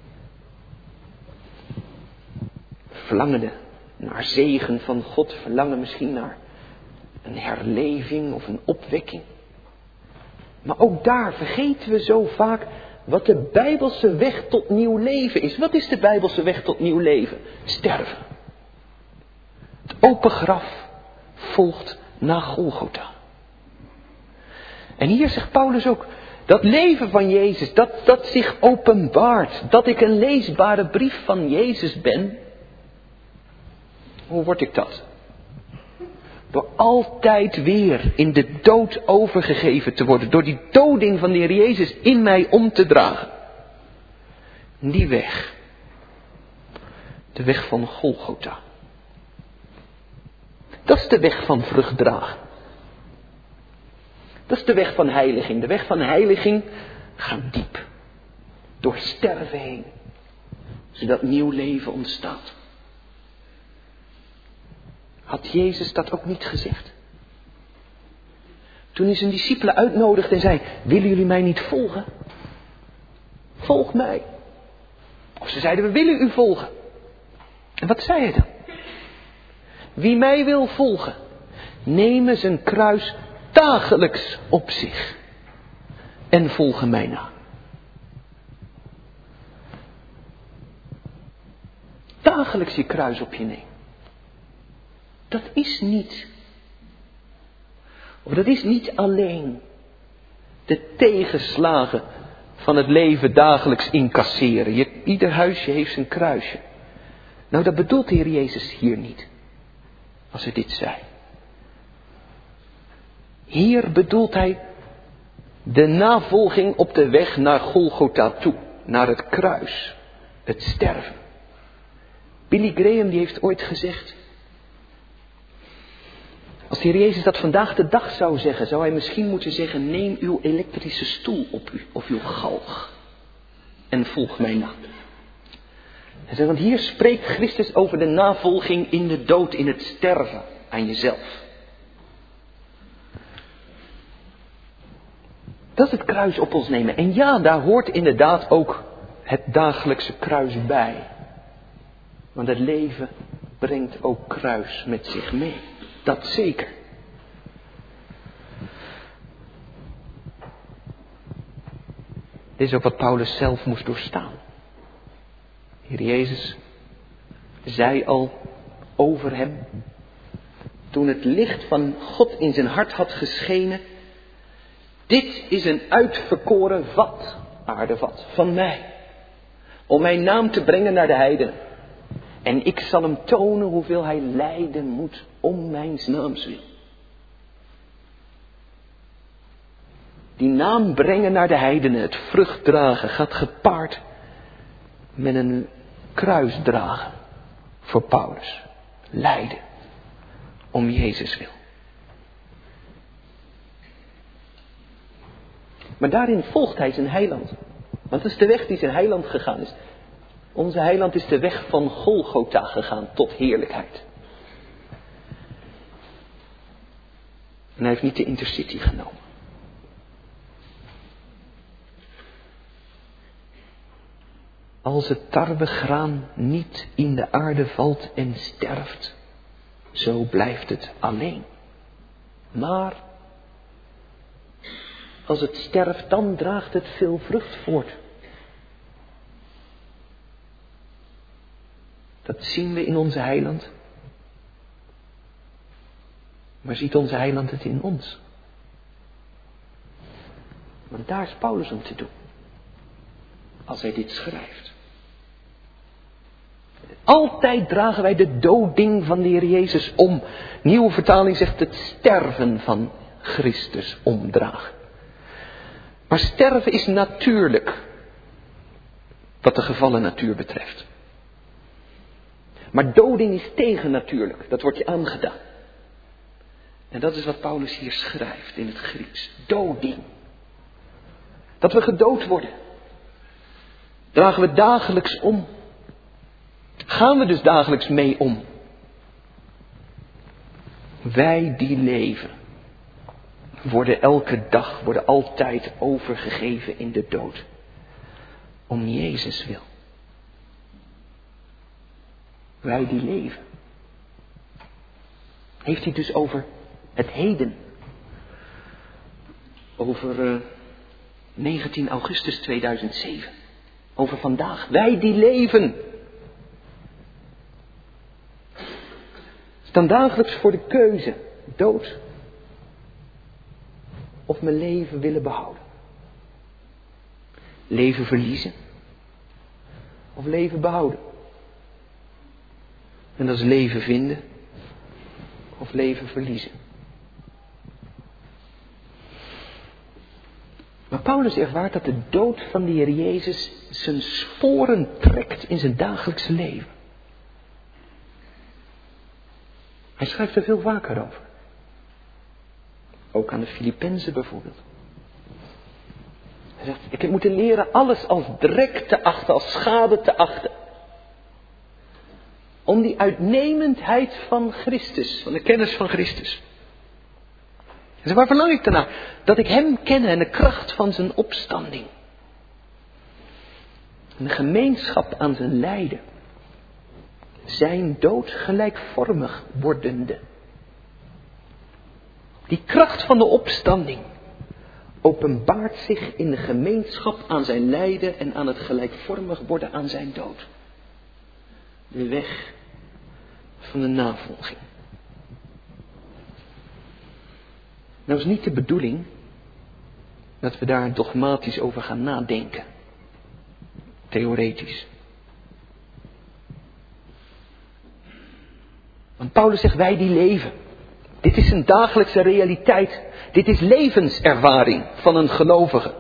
Verlangen naar zegen van God, verlangen misschien naar een herleving of een opwekking. Maar ook daar vergeten we zo vaak wat de Bijbelse weg tot nieuw leven is. Wat is de Bijbelse weg tot nieuw leven? Sterven. Het open graf volgt na Golgotha. En hier zegt Paulus ook, dat leven van Jezus, dat zich openbaart, dat ik een leesbare brief van Jezus ben. Hoe word ik dat? Door altijd weer in de dood overgegeven te worden. Door die doding van de Heer Jezus in mij om te dragen. Die weg. De weg van Golgotha. Dat is de weg van vrucht dragen. Dat is de weg van heiliging. De weg van heiliging gaat diep. Door sterven heen. Zodat nieuw leven ontstaat. Had Jezus dat ook niet gezegd? Toen hij zijn discipelen uitnodigde en zei, willen jullie mij niet volgen? Volg mij. Of ze zeiden, we willen u volgen. En wat zei hij dan? Wie mij wil volgen, nemen zijn kruis dagelijks op zich. En volgen mij na. Dagelijks je kruis op je nemen. Dat is niet alleen de tegenslagen van het leven dagelijks incasseren. Ieder huisje heeft zijn kruisje. Nou, dat bedoelt de Heer Jezus hier niet. Als hij dit zei. Hier bedoelt hij de navolging op de weg naar Golgotha toe. Naar het kruis. Het sterven. Billy Graham die heeft ooit gezegd. Als de Heer Jezus dat vandaag de dag zou zeggen, zou hij misschien moeten zeggen, neem uw elektrische stoel op u, of uw galg. En volg mij na. Hij zegt, want hier spreekt Christus over de navolging in de dood, in het sterven aan jezelf. Dat is het kruis op ons nemen. En ja, daar hoort inderdaad ook het dagelijkse kruis bij. Want het leven brengt ook kruis met zich mee. Dat zeker. Dit is ook wat Paulus zelf moest doorstaan. Heer Jezus zei al over hem, toen het licht van God in zijn hart had geschenen, dit is een uitverkoren vat, aardevat, van mij, om mijn naam te brengen naar de heidenen. En ik zal hem tonen hoeveel hij lijden moet om mijn naams wil. Die naam brengen naar de heidenen, het vrucht dragen, gaat gepaard met een kruis dragen voor Paulus. Lijden om Jezus wil. Maar daarin volgt hij zijn heiland. Want dat is de weg die zijn heiland gegaan is. Onze heiland is de weg van Golgotha gegaan tot heerlijkheid. En hij heeft niet de intercity genomen. Als het tarwegraan niet in de aarde valt en sterft, zo blijft het alleen. Maar als het sterft, dan draagt het veel vrucht voort. Dat zien we in onze heiland. Maar ziet onze heiland het in ons? Want daar is Paulus om te doen. Als hij dit schrijft. Altijd dragen wij de doding van de Heer Jezus om. Nieuwe vertaling zegt het sterven van Christus omdragen. Maar sterven is natuurlijk. Wat de gevallen natuur betreft. Maar doding is tegennatuurlijk. Dat wordt je aangedaan. En dat is wat Paulus hier schrijft in het Grieks. Doding. Dat we gedood worden. Dragen we dagelijks om. Gaan we dus dagelijks mee om. Wij die leven. Worden elke dag, worden altijd overgegeven in de dood. Om Jezus wil. Wij die leven. Heeft hij dus over het heden. Over 19 augustus 2007. Over vandaag. Wij die leven. Staan dagelijks voor de keuze. Dood. Of mijn leven willen behouden. Leven verliezen. Of leven behouden. En dat is leven vinden. Of leven verliezen. Maar Paulus ervaart dat de dood van de Heer Jezus zijn sporen trekt in zijn dagelijkse leven. Hij schrijft er veel vaker over. Ook aan de Filippenzen bijvoorbeeld. Hij zegt, ik heb moeten leren alles als drek te achten, als schade te achten. Om die uitnemendheid van Christus, van de kennis van Christus. En waar verlang ik daarnaar? Dat ik hem ken en de kracht van zijn opstanding. En de gemeenschap aan zijn lijden. Zijn dood gelijkvormig wordende. Die kracht van de opstanding openbaart zich in de gemeenschap aan zijn lijden en aan het gelijkvormig worden aan zijn dood. De weg van de navolging. Nou is niet de bedoeling dat we daar dogmatisch over gaan nadenken. Theoretisch. Want Paulus zegt, wij die leven. Dit is een dagelijkse realiteit. Dit is levenservaring van een gelovige.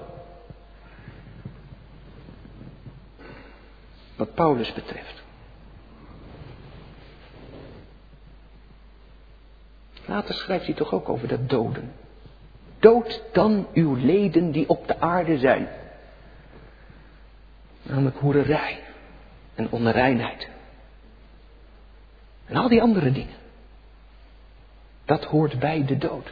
Wat Paulus betreft. Later schrijft hij toch ook over dat doden. Dood dan uw leden die op de aarde zijn. Namelijk hoererij en onreinheid. En al die andere dingen. Dat hoort bij de dood.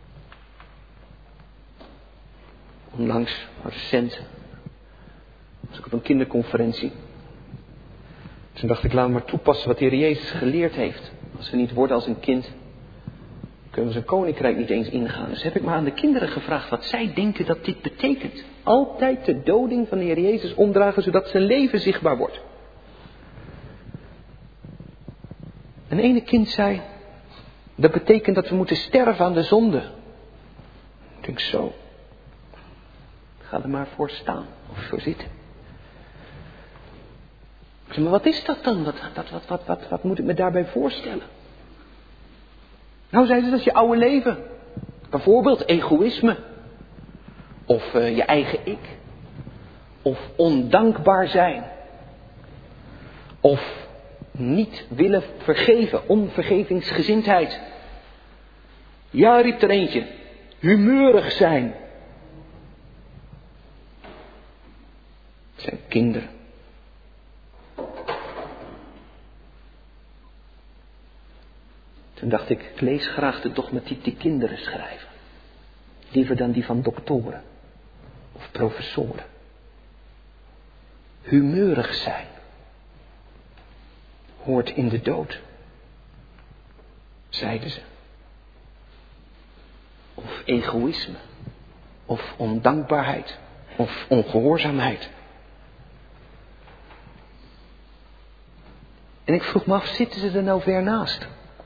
Onlangs, recent, was ik op een kinderconferentie. Toen dacht ik, laat me maar toepassen wat de Heer Jezus geleerd heeft. Als we niet worden als een kind, kunnen we zijn koninkrijk niet eens ingaan. Dus heb ik maar aan de kinderen gevraagd wat zij denken dat dit betekent. Altijd de doding van de Heer Jezus omdragen, zodat zijn leven zichtbaar wordt. Een ene kind zei, dat betekent dat we moeten sterven aan de zonde. Ik denk zo. Ga er maar voor staan of voor zitten. Ik zei, maar wat is dat dan? Wat moet ik me daarbij voorstellen? Nou, zei ze, dat is je oude leven. Bijvoorbeeld egoïsme. Of je eigen ik. Of ondankbaar zijn. Of niet willen vergeven. Onvergevingsgezindheid. Ja, riep er eentje. Humeurig zijn. Het zijn kinderen. Toen dacht ik lees graag de dogmatiek die kinderen schrijven. Liever dan die van doktoren. Of professoren. Humeurig zijn. Hoort in de dood. Zeiden ze. Of egoïsme. Of ondankbaarheid. Of ongehoorzaamheid. En ik vroeg me af, zitten ze er nou ver naast?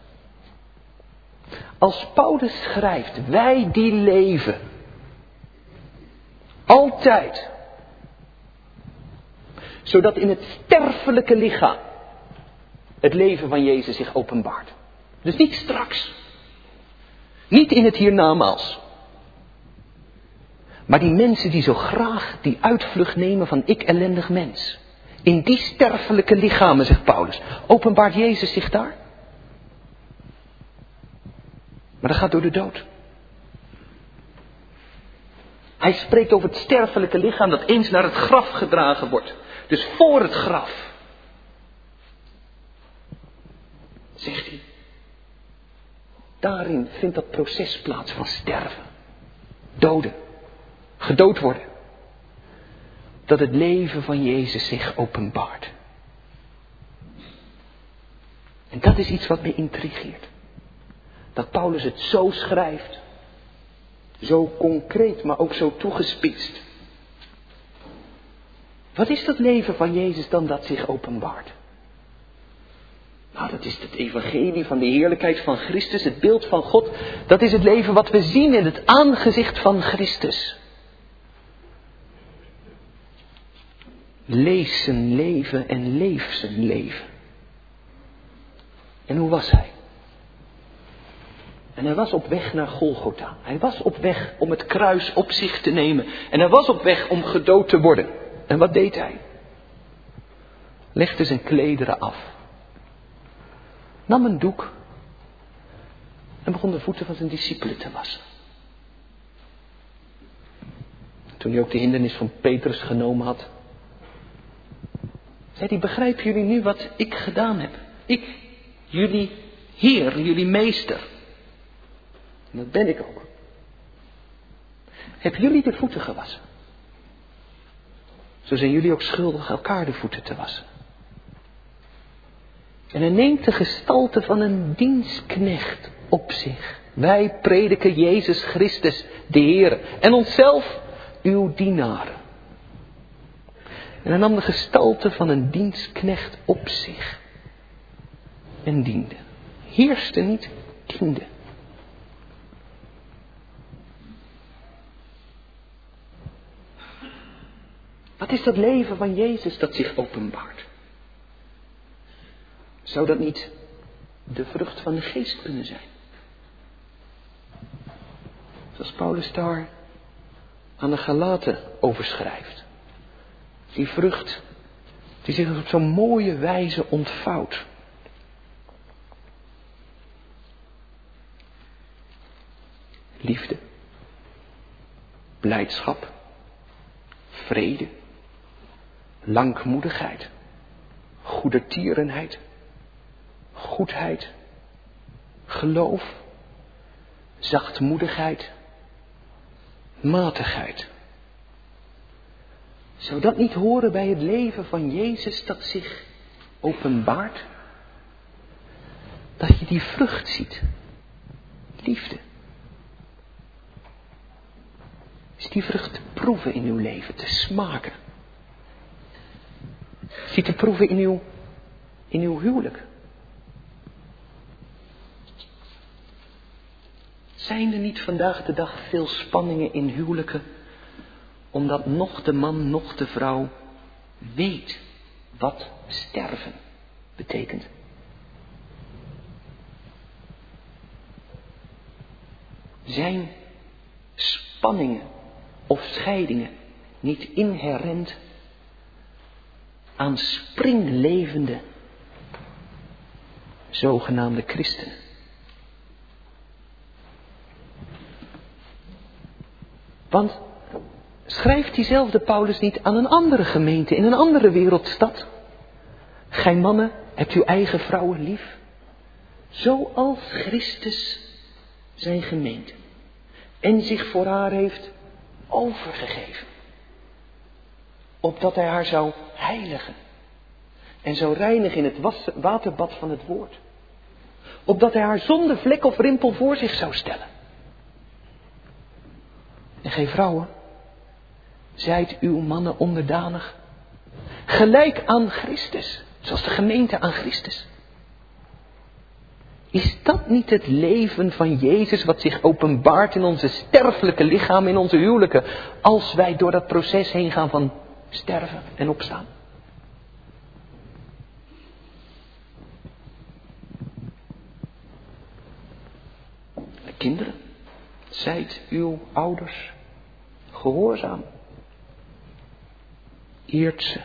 Als Paulus schrijft, wij die leven. Altijd. Zodat in het sterfelijke lichaam het leven van Jezus zich openbaart. Dus niet straks. Niet in het hiernamaals. Maar die mensen die zo graag die uitvlucht nemen van ik ellendig mens. In die sterfelijke lichamen, zegt Paulus, openbaart Jezus zich daar. Maar dat gaat door de dood. Hij spreekt over het sterfelijke lichaam dat eens naar het graf gedragen wordt. Dus voor het graf. Zegt hij. Daarin vindt dat proces plaats van sterven. Doden. Gedood worden. Dat het leven van Jezus zich openbaart. En dat is iets wat me intrigeert. Dat Paulus het zo schrijft. Zo concreet, maar ook zo toegespitst. Wat is dat leven van Jezus dan dat zich openbaart? Nou, dat is het evangelie van de heerlijkheid van Christus, het beeld van God. Dat is het leven wat we zien in het aangezicht van Christus. Lees zijn leven en leef zijn leven. En hoe was hij? En hij was op weg naar Golgotha. Hij was op weg om het kruis op zich te nemen. En hij was op weg om gedood te worden. En wat deed hij? Legde zijn klederen af. Nam een doek. En begon de voeten van zijn discipelen te wassen. Toen hij ook de hindernis van Petrus genomen had, zei hij, begrijpen jullie nu wat ik gedaan heb? Ik, jullie Heer, jullie meester. En dat ben ik ook. Heb jullie de voeten gewassen? Zo zijn jullie ook schuldig elkaar de voeten te wassen. En hij neemt de gestalte van een dienstknecht op zich. Wij prediken Jezus Christus, de Heer, en onszelf, uw dienaren. En hij nam de gestalte van een dienstknecht op zich. En diende. Heerste niet, diende. Wat is dat leven van Jezus dat zich openbaart? Zou dat niet de vrucht van de geest kunnen zijn? Zoals Paulus daar aan de Galaten over schrijft. Die vrucht die zich op zo'n mooie wijze ontvouwt. Liefde, blijdschap, vrede, langmoedigheid, goedertierenheid, goedheid, geloof, zachtmoedigheid, matigheid. Zou dat niet horen bij het leven van Jezus dat zich openbaart? Dat je die vrucht ziet. Liefde. Is die vrucht te proeven in uw leven, te smaken? Is die te proeven in uw huwelijk? Zijn er niet vandaag de dag veel spanningen in huwelijken, omdat nog de man, nog de vrouw weet wat sterven betekent? Zijn spanningen of scheidingen niet inherent aan springlevende zogenaamde christenen? Want schrijft diezelfde Paulus niet aan een andere gemeente in een andere wereldstad? Gij mannen, hebt uw eigen vrouwen lief, zoals Christus zijn gemeente en zich voor haar heeft overgegeven, opdat hij haar zou heiligen en zou reinigen in het waterbad van het woord, opdat hij haar zonder vlek of rimpel voor zich zou stellen. En gij vrouwen, zijt uw mannen onderdanig, gelijk aan Christus, zoals de gemeente aan Christus. Is dat niet het leven van Jezus wat zich openbaart in onze sterfelijke lichaam, in onze huwelijken, als wij door dat proces heen gaan van sterven en opstaan? Kinderen, zijt uw ouders gehoorzaam. Eert ze.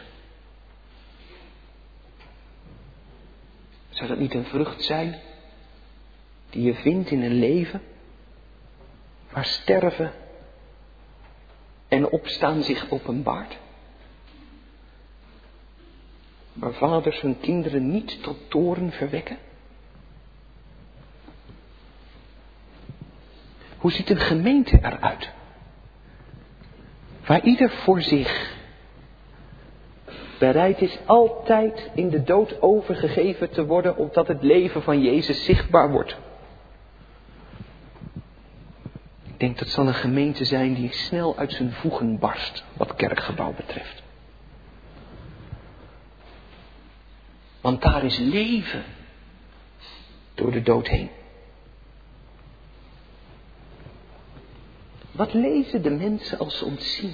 Zou dat niet een vrucht zijn die je vindt in een leven waar sterven en opstaan zich openbaart? Waar vaders hun kinderen niet tot toorn verwekken? Hoe ziet een gemeente eruit? Waar ieder voor zich bereid is altijd in de dood overgegeven te worden, opdat het leven van Jezus zichtbaar wordt. Ik denk dat zal een gemeente zijn die snel uit zijn voegen barst, wat kerkgebouw betreft. Want daar is leven door de dood heen. Wat lezen de mensen als ze ontzien?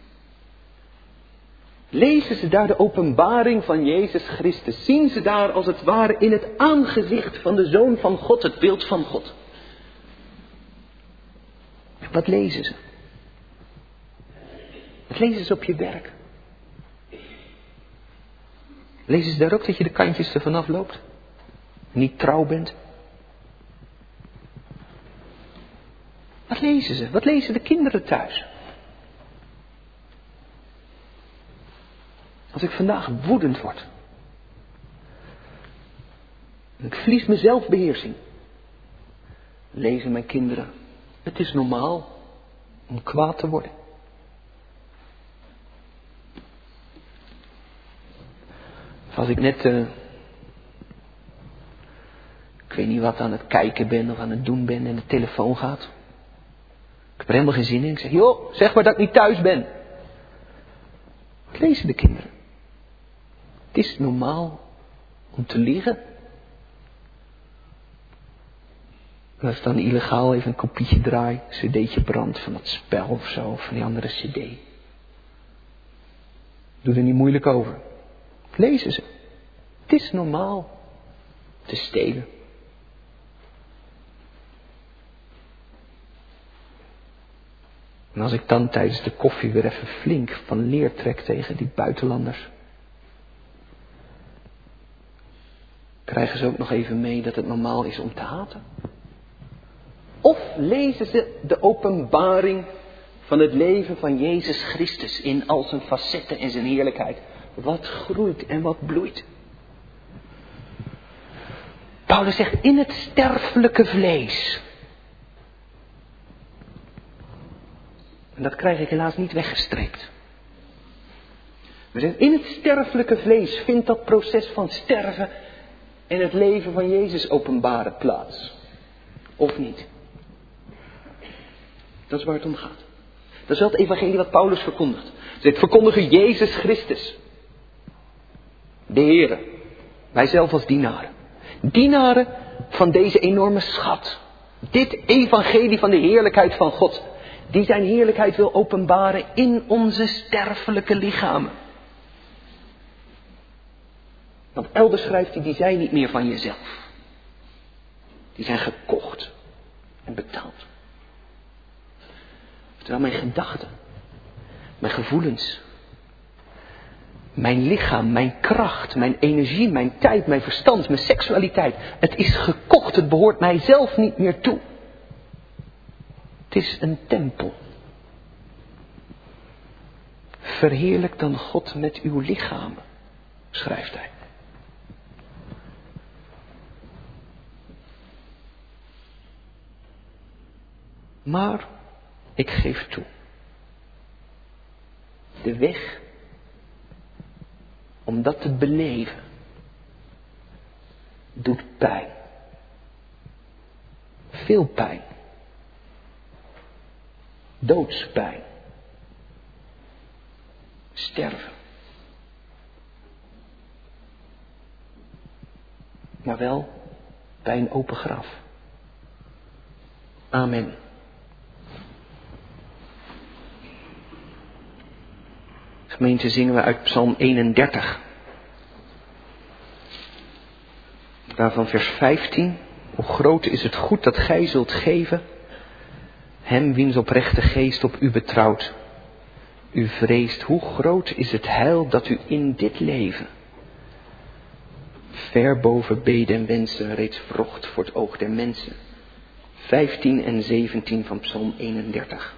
Lezen ze daar de openbaring van Jezus Christus? Zien ze daar als het ware in het aangezicht van de Zoon van God, het beeld van God? Wat lezen ze? Wat lezen ze op je werk? Lezen ze daar ook dat je de kantjes er vanaf loopt? Niet trouw bent? Wat lezen ze? Wat lezen de kinderen thuis? Als ik vandaag woedend word. En ik verlies mijn zelfbeheersing. Lezen mijn kinderen. Het is normaal om kwaad te worden. Of als ik net, ik weet niet wat aan het kijken ben of aan het doen ben en de telefoon gaat. Ik heb er helemaal geen zin in. Ik zeg, joh, zeg maar dat ik niet thuis ben. Wat lezen de kinderen? Het is normaal om te liegen. En als ik dan illegaal even een kopietje draai, een cd'tje brandt van dat spel of zo, of van die andere cd. Doe er niet moeilijk over. Dat lezen ze. Het is normaal te stelen. En als ik dan tijdens de koffie weer even flink van leer trek tegen die buitenlanders, krijgen ze ook nog even mee dat het normaal is om te haten? Of lezen ze de openbaring van het leven van Jezus Christus in al zijn facetten en zijn heerlijkheid? Wat groeit en wat bloeit. Paulus zegt, in het sterfelijke vlees. En dat krijg ik helaas niet weggestreept. We zeggen, in het sterfelijke vlees vindt dat proces van sterven en het leven van Jezus openbaren plaats. Of niet? Dat is waar het om gaat. Dat is wel het evangelie wat Paulus verkondigt. Ze verkondigen Jezus Christus. De Heere. Wij zelf als dienaren. Dienaren van deze enorme schat. Dit evangelie van de heerlijkheid van God. Die zijn heerlijkheid wil openbaren in onze sterfelijke lichamen. Want elders schrijft hij, die zijn niet meer van jezelf. Die zijn gekocht en betaald. Terwijl mijn gedachten, mijn gevoelens, mijn lichaam, mijn kracht, mijn energie, mijn tijd, mijn verstand, mijn seksualiteit. Het is gekocht, het behoort mijzelf niet meer toe. Het is een tempel. Verheerlijk dan God met uw lichamen, schrijft hij. Maar ik geef toe. De weg om dat te beleven doet pijn. Veel pijn. Doodspijn. Sterven. Maar wel bij een open graf. Amen. Gemeente, zingen we uit Psalm 31. Daarvan vers 15. Hoe groot is het goed dat gij zult geven, hem wiens oprechte geest op u betrouwt. U vreest, hoe groot is het heil dat u in dit leven, ver boven beden en wensen, reeds wrocht voor het oog der mensen. 15 en 17 van Psalm 31.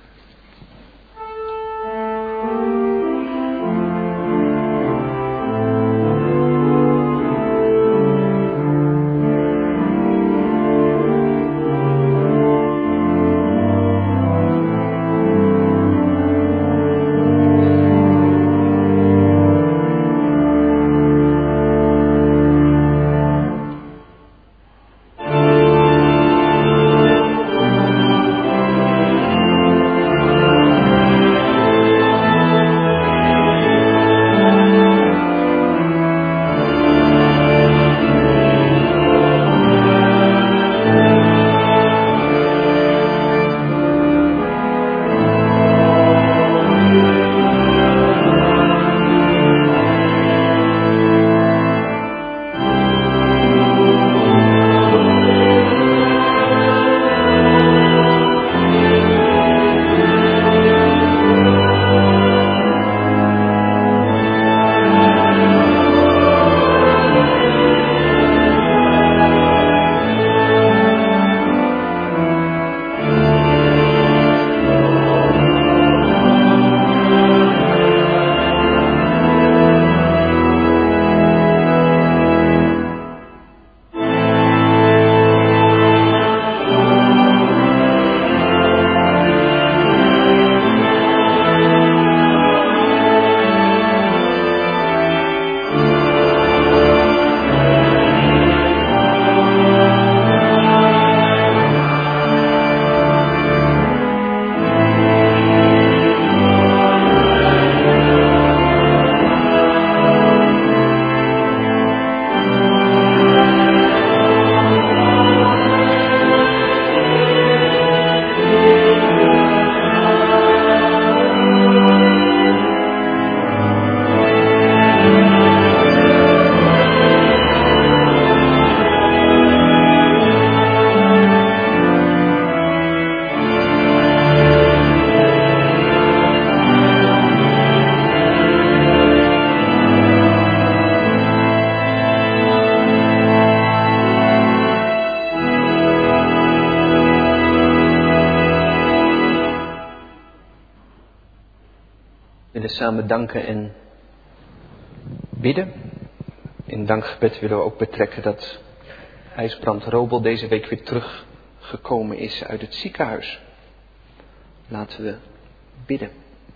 willen samen danken en bidden. In dankgebed willen we ook betrekken dat IJsbrand Robel deze week weer teruggekomen is uit het ziekenhuis. Laten we bidden.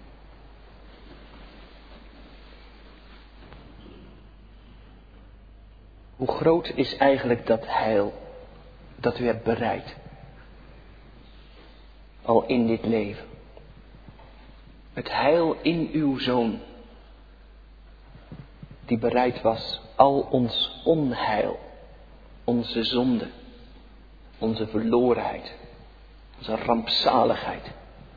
Hoe groot is eigenlijk dat heil dat u hebt bereid? Al in dit leven. Het heil in uw Zoon. Die bereid was al ons onheil. Onze zonde. Onze verlorenheid. Onze rampzaligheid.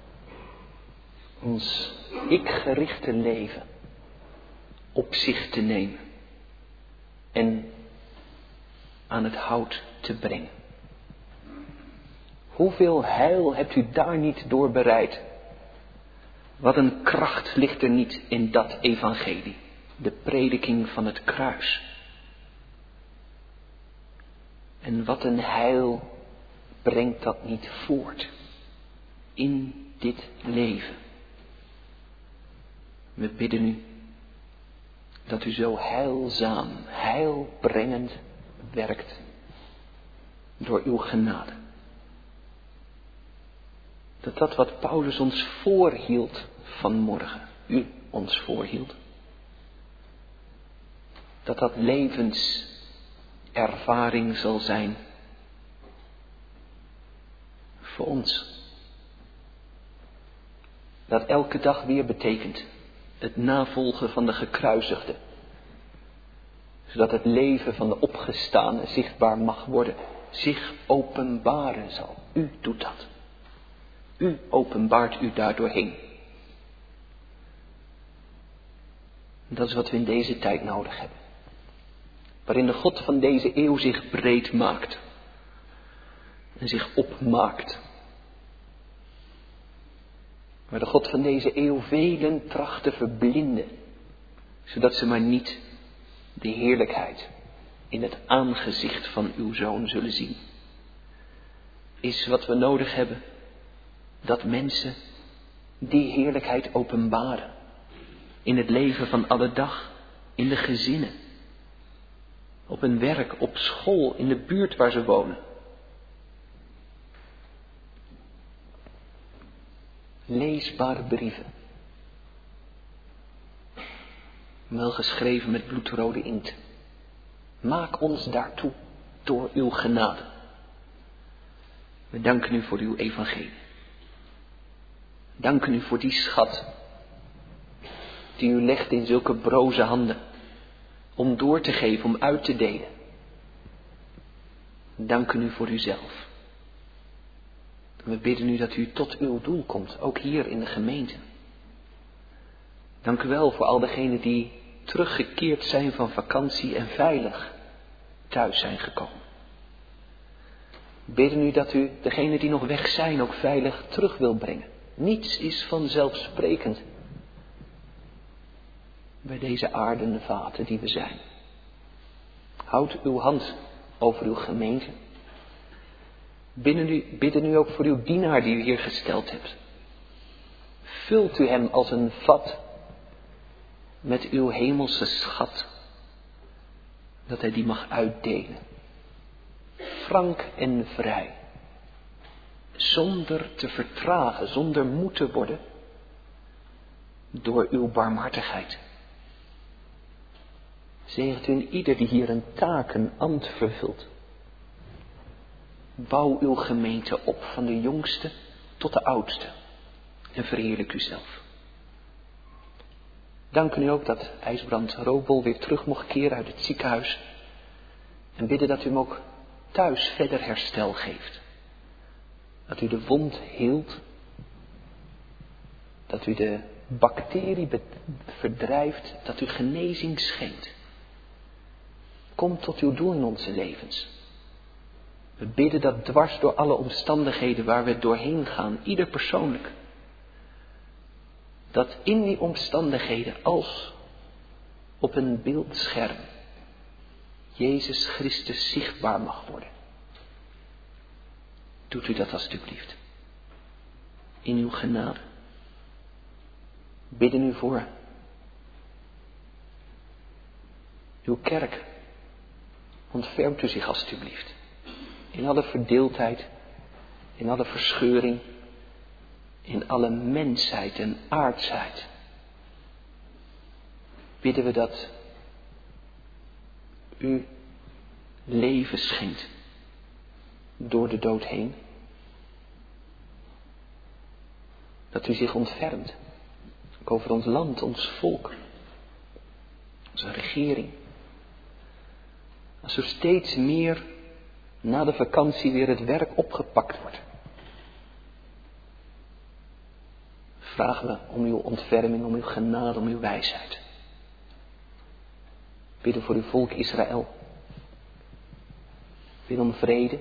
Ons ik-gerichte leven op zich te nemen. En aan het hout te brengen. Hoeveel heil hebt u daar niet door bereid? Wat een kracht ligt er niet in dat evangelie. De prediking van het kruis. En wat een heil brengt dat niet voort. In dit leven. We bidden u. Dat u zo heilzaam, heilbrengend werkt. Door uw genade. Dat wat Paulus ons voorhield vanmorgen, u ons voorhield. Dat levenservaring zal zijn voor ons. Dat elke dag weer betekent het navolgen van de gekruisigde. Zodat het leven van de opgestane zichtbaar mag worden. Zich openbaren zal. U doet dat. U openbaart u daardoorheen. Dat is wat we in deze tijd nodig hebben. Waarin de God van deze eeuw zich breed maakt. En zich opmaakt. Waar de God van deze eeuw velen tracht te verblinden. Zodat ze maar niet de heerlijkheid in het aangezicht van uw Zoon zullen zien. Is wat we nodig hebben. Dat mensen die heerlijkheid openbaren. In het leven van alle dag. In de gezinnen. Op hun werk, op school, in de buurt waar ze wonen. Leesbare brieven. Wel geschreven met bloedrode inkt. Maak ons daartoe door uw genade. We danken u voor uw evangelie. Danken u voor die schat. Die u legt in zulke broze handen. Om door te geven, om uit te delen. Danken u voor uzelf. We bidden u dat u tot uw doel komt, ook hier in de gemeente. Dank u wel voor al degenen die teruggekeerd zijn van vakantie en veilig thuis zijn gekomen. We bidden u dat u degenen die nog weg zijn ook veilig terug wil brengen. Niets is vanzelfsprekend bij deze aardende vaten die we zijn. Houd uw hand over uw gemeente. Bidden u ook voor uw dienaar die u hier gesteld hebt. Vult u hem als een vat met uw hemelse schat. Dat hij die mag uitdelen. Frank en vrij. Zonder te vertragen, zonder moe te worden. Door uw barmhartigheid. Zegent u in ieder die hier een taak, een ambt vervult. Bouw uw gemeente op van de jongste tot de oudste. En verheerlijk uzelf. Dank u ook dat IJsbrand Robel weer terug mocht keren uit het ziekenhuis. En bidden dat u hem ook thuis verder herstel geeft. Dat u de wond hield. Dat u de bacterie verdrijft. Dat u genezing schenkt. Kom tot uw doel in onze levens. We bidden dat dwars door alle omstandigheden waar we doorheen gaan, ieder persoonlijk. Dat in die omstandigheden als op een beeldscherm Jezus Christus zichtbaar mag worden. Doet u dat alstublieft. In uw genade. bidden u voor uw kerk. Ontfermt u zich alstublieft. In alle verdeeldheid, in alle verscheuring, in alle mensheid en aardsheid. Bidden we dat u leven schenkt door de dood heen. Dat u zich ontfermt. Ook over ons land, ons volk. Onze regering. Als er steeds meer na de vakantie weer het werk opgepakt wordt. Vragen we om uw ontferming, om uw genade, om uw wijsheid. Bidden voor uw volk Israël. Bidden om vrede.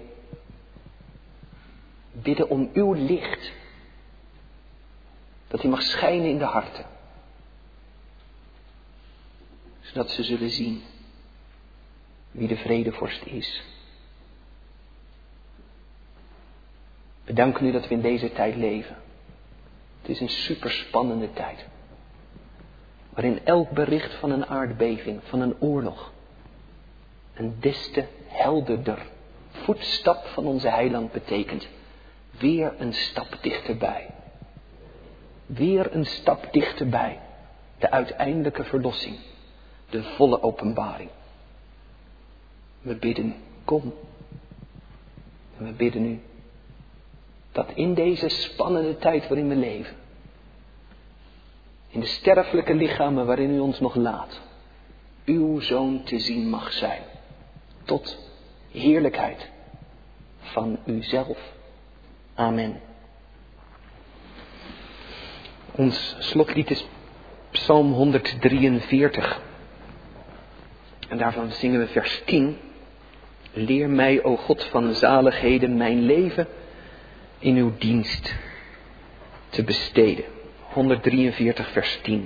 Bidden om uw licht. Dat hij mag schijnen in de harten. Zodat ze zullen zien wie de vredevorst is. We danken u dat we in deze tijd leven. Het is een superspannende tijd. Waarin elk bericht van een aardbeving, van een oorlog, een des te helderder voetstap van onze heiland betekent. Weer een stap dichterbij. Weer een stap dichterbij. De uiteindelijke verlossing. De volle openbaring. We bidden, kom. En we bidden u dat in deze spannende tijd waarin we leven, in de sterfelijke lichamen waarin u ons nog laat, uw Zoon te zien mag zijn. Tot heerlijkheid van uzelf. Amen. Ons slotlied is Psalm 143. En daarvan zingen we vers 10. Leer mij, o God van zaligheden, mijn leven in uw dienst te besteden. 143 vers 10.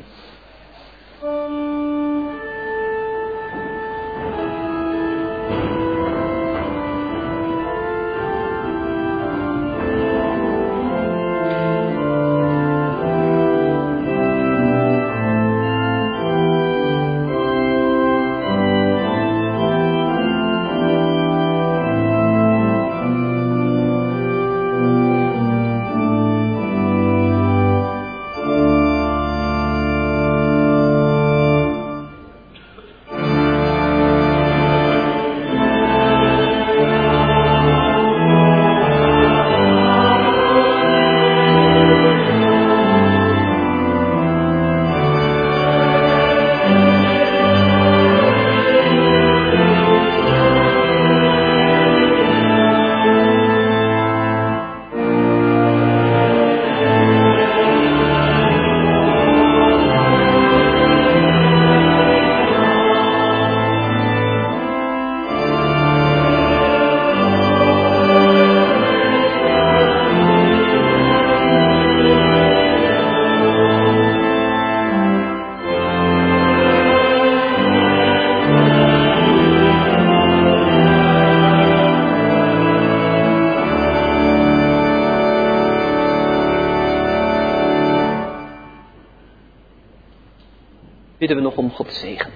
Bidden we nog om Gods zegen.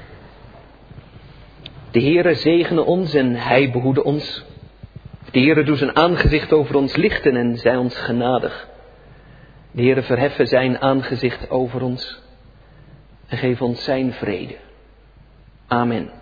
De Heere zegene ons en Hij behoede ons. De Heere doe zijn aangezicht over ons lichten en zij ons genadig. De Heere verheffen zijn aangezicht over ons en geef ons zijn vrede. Amen.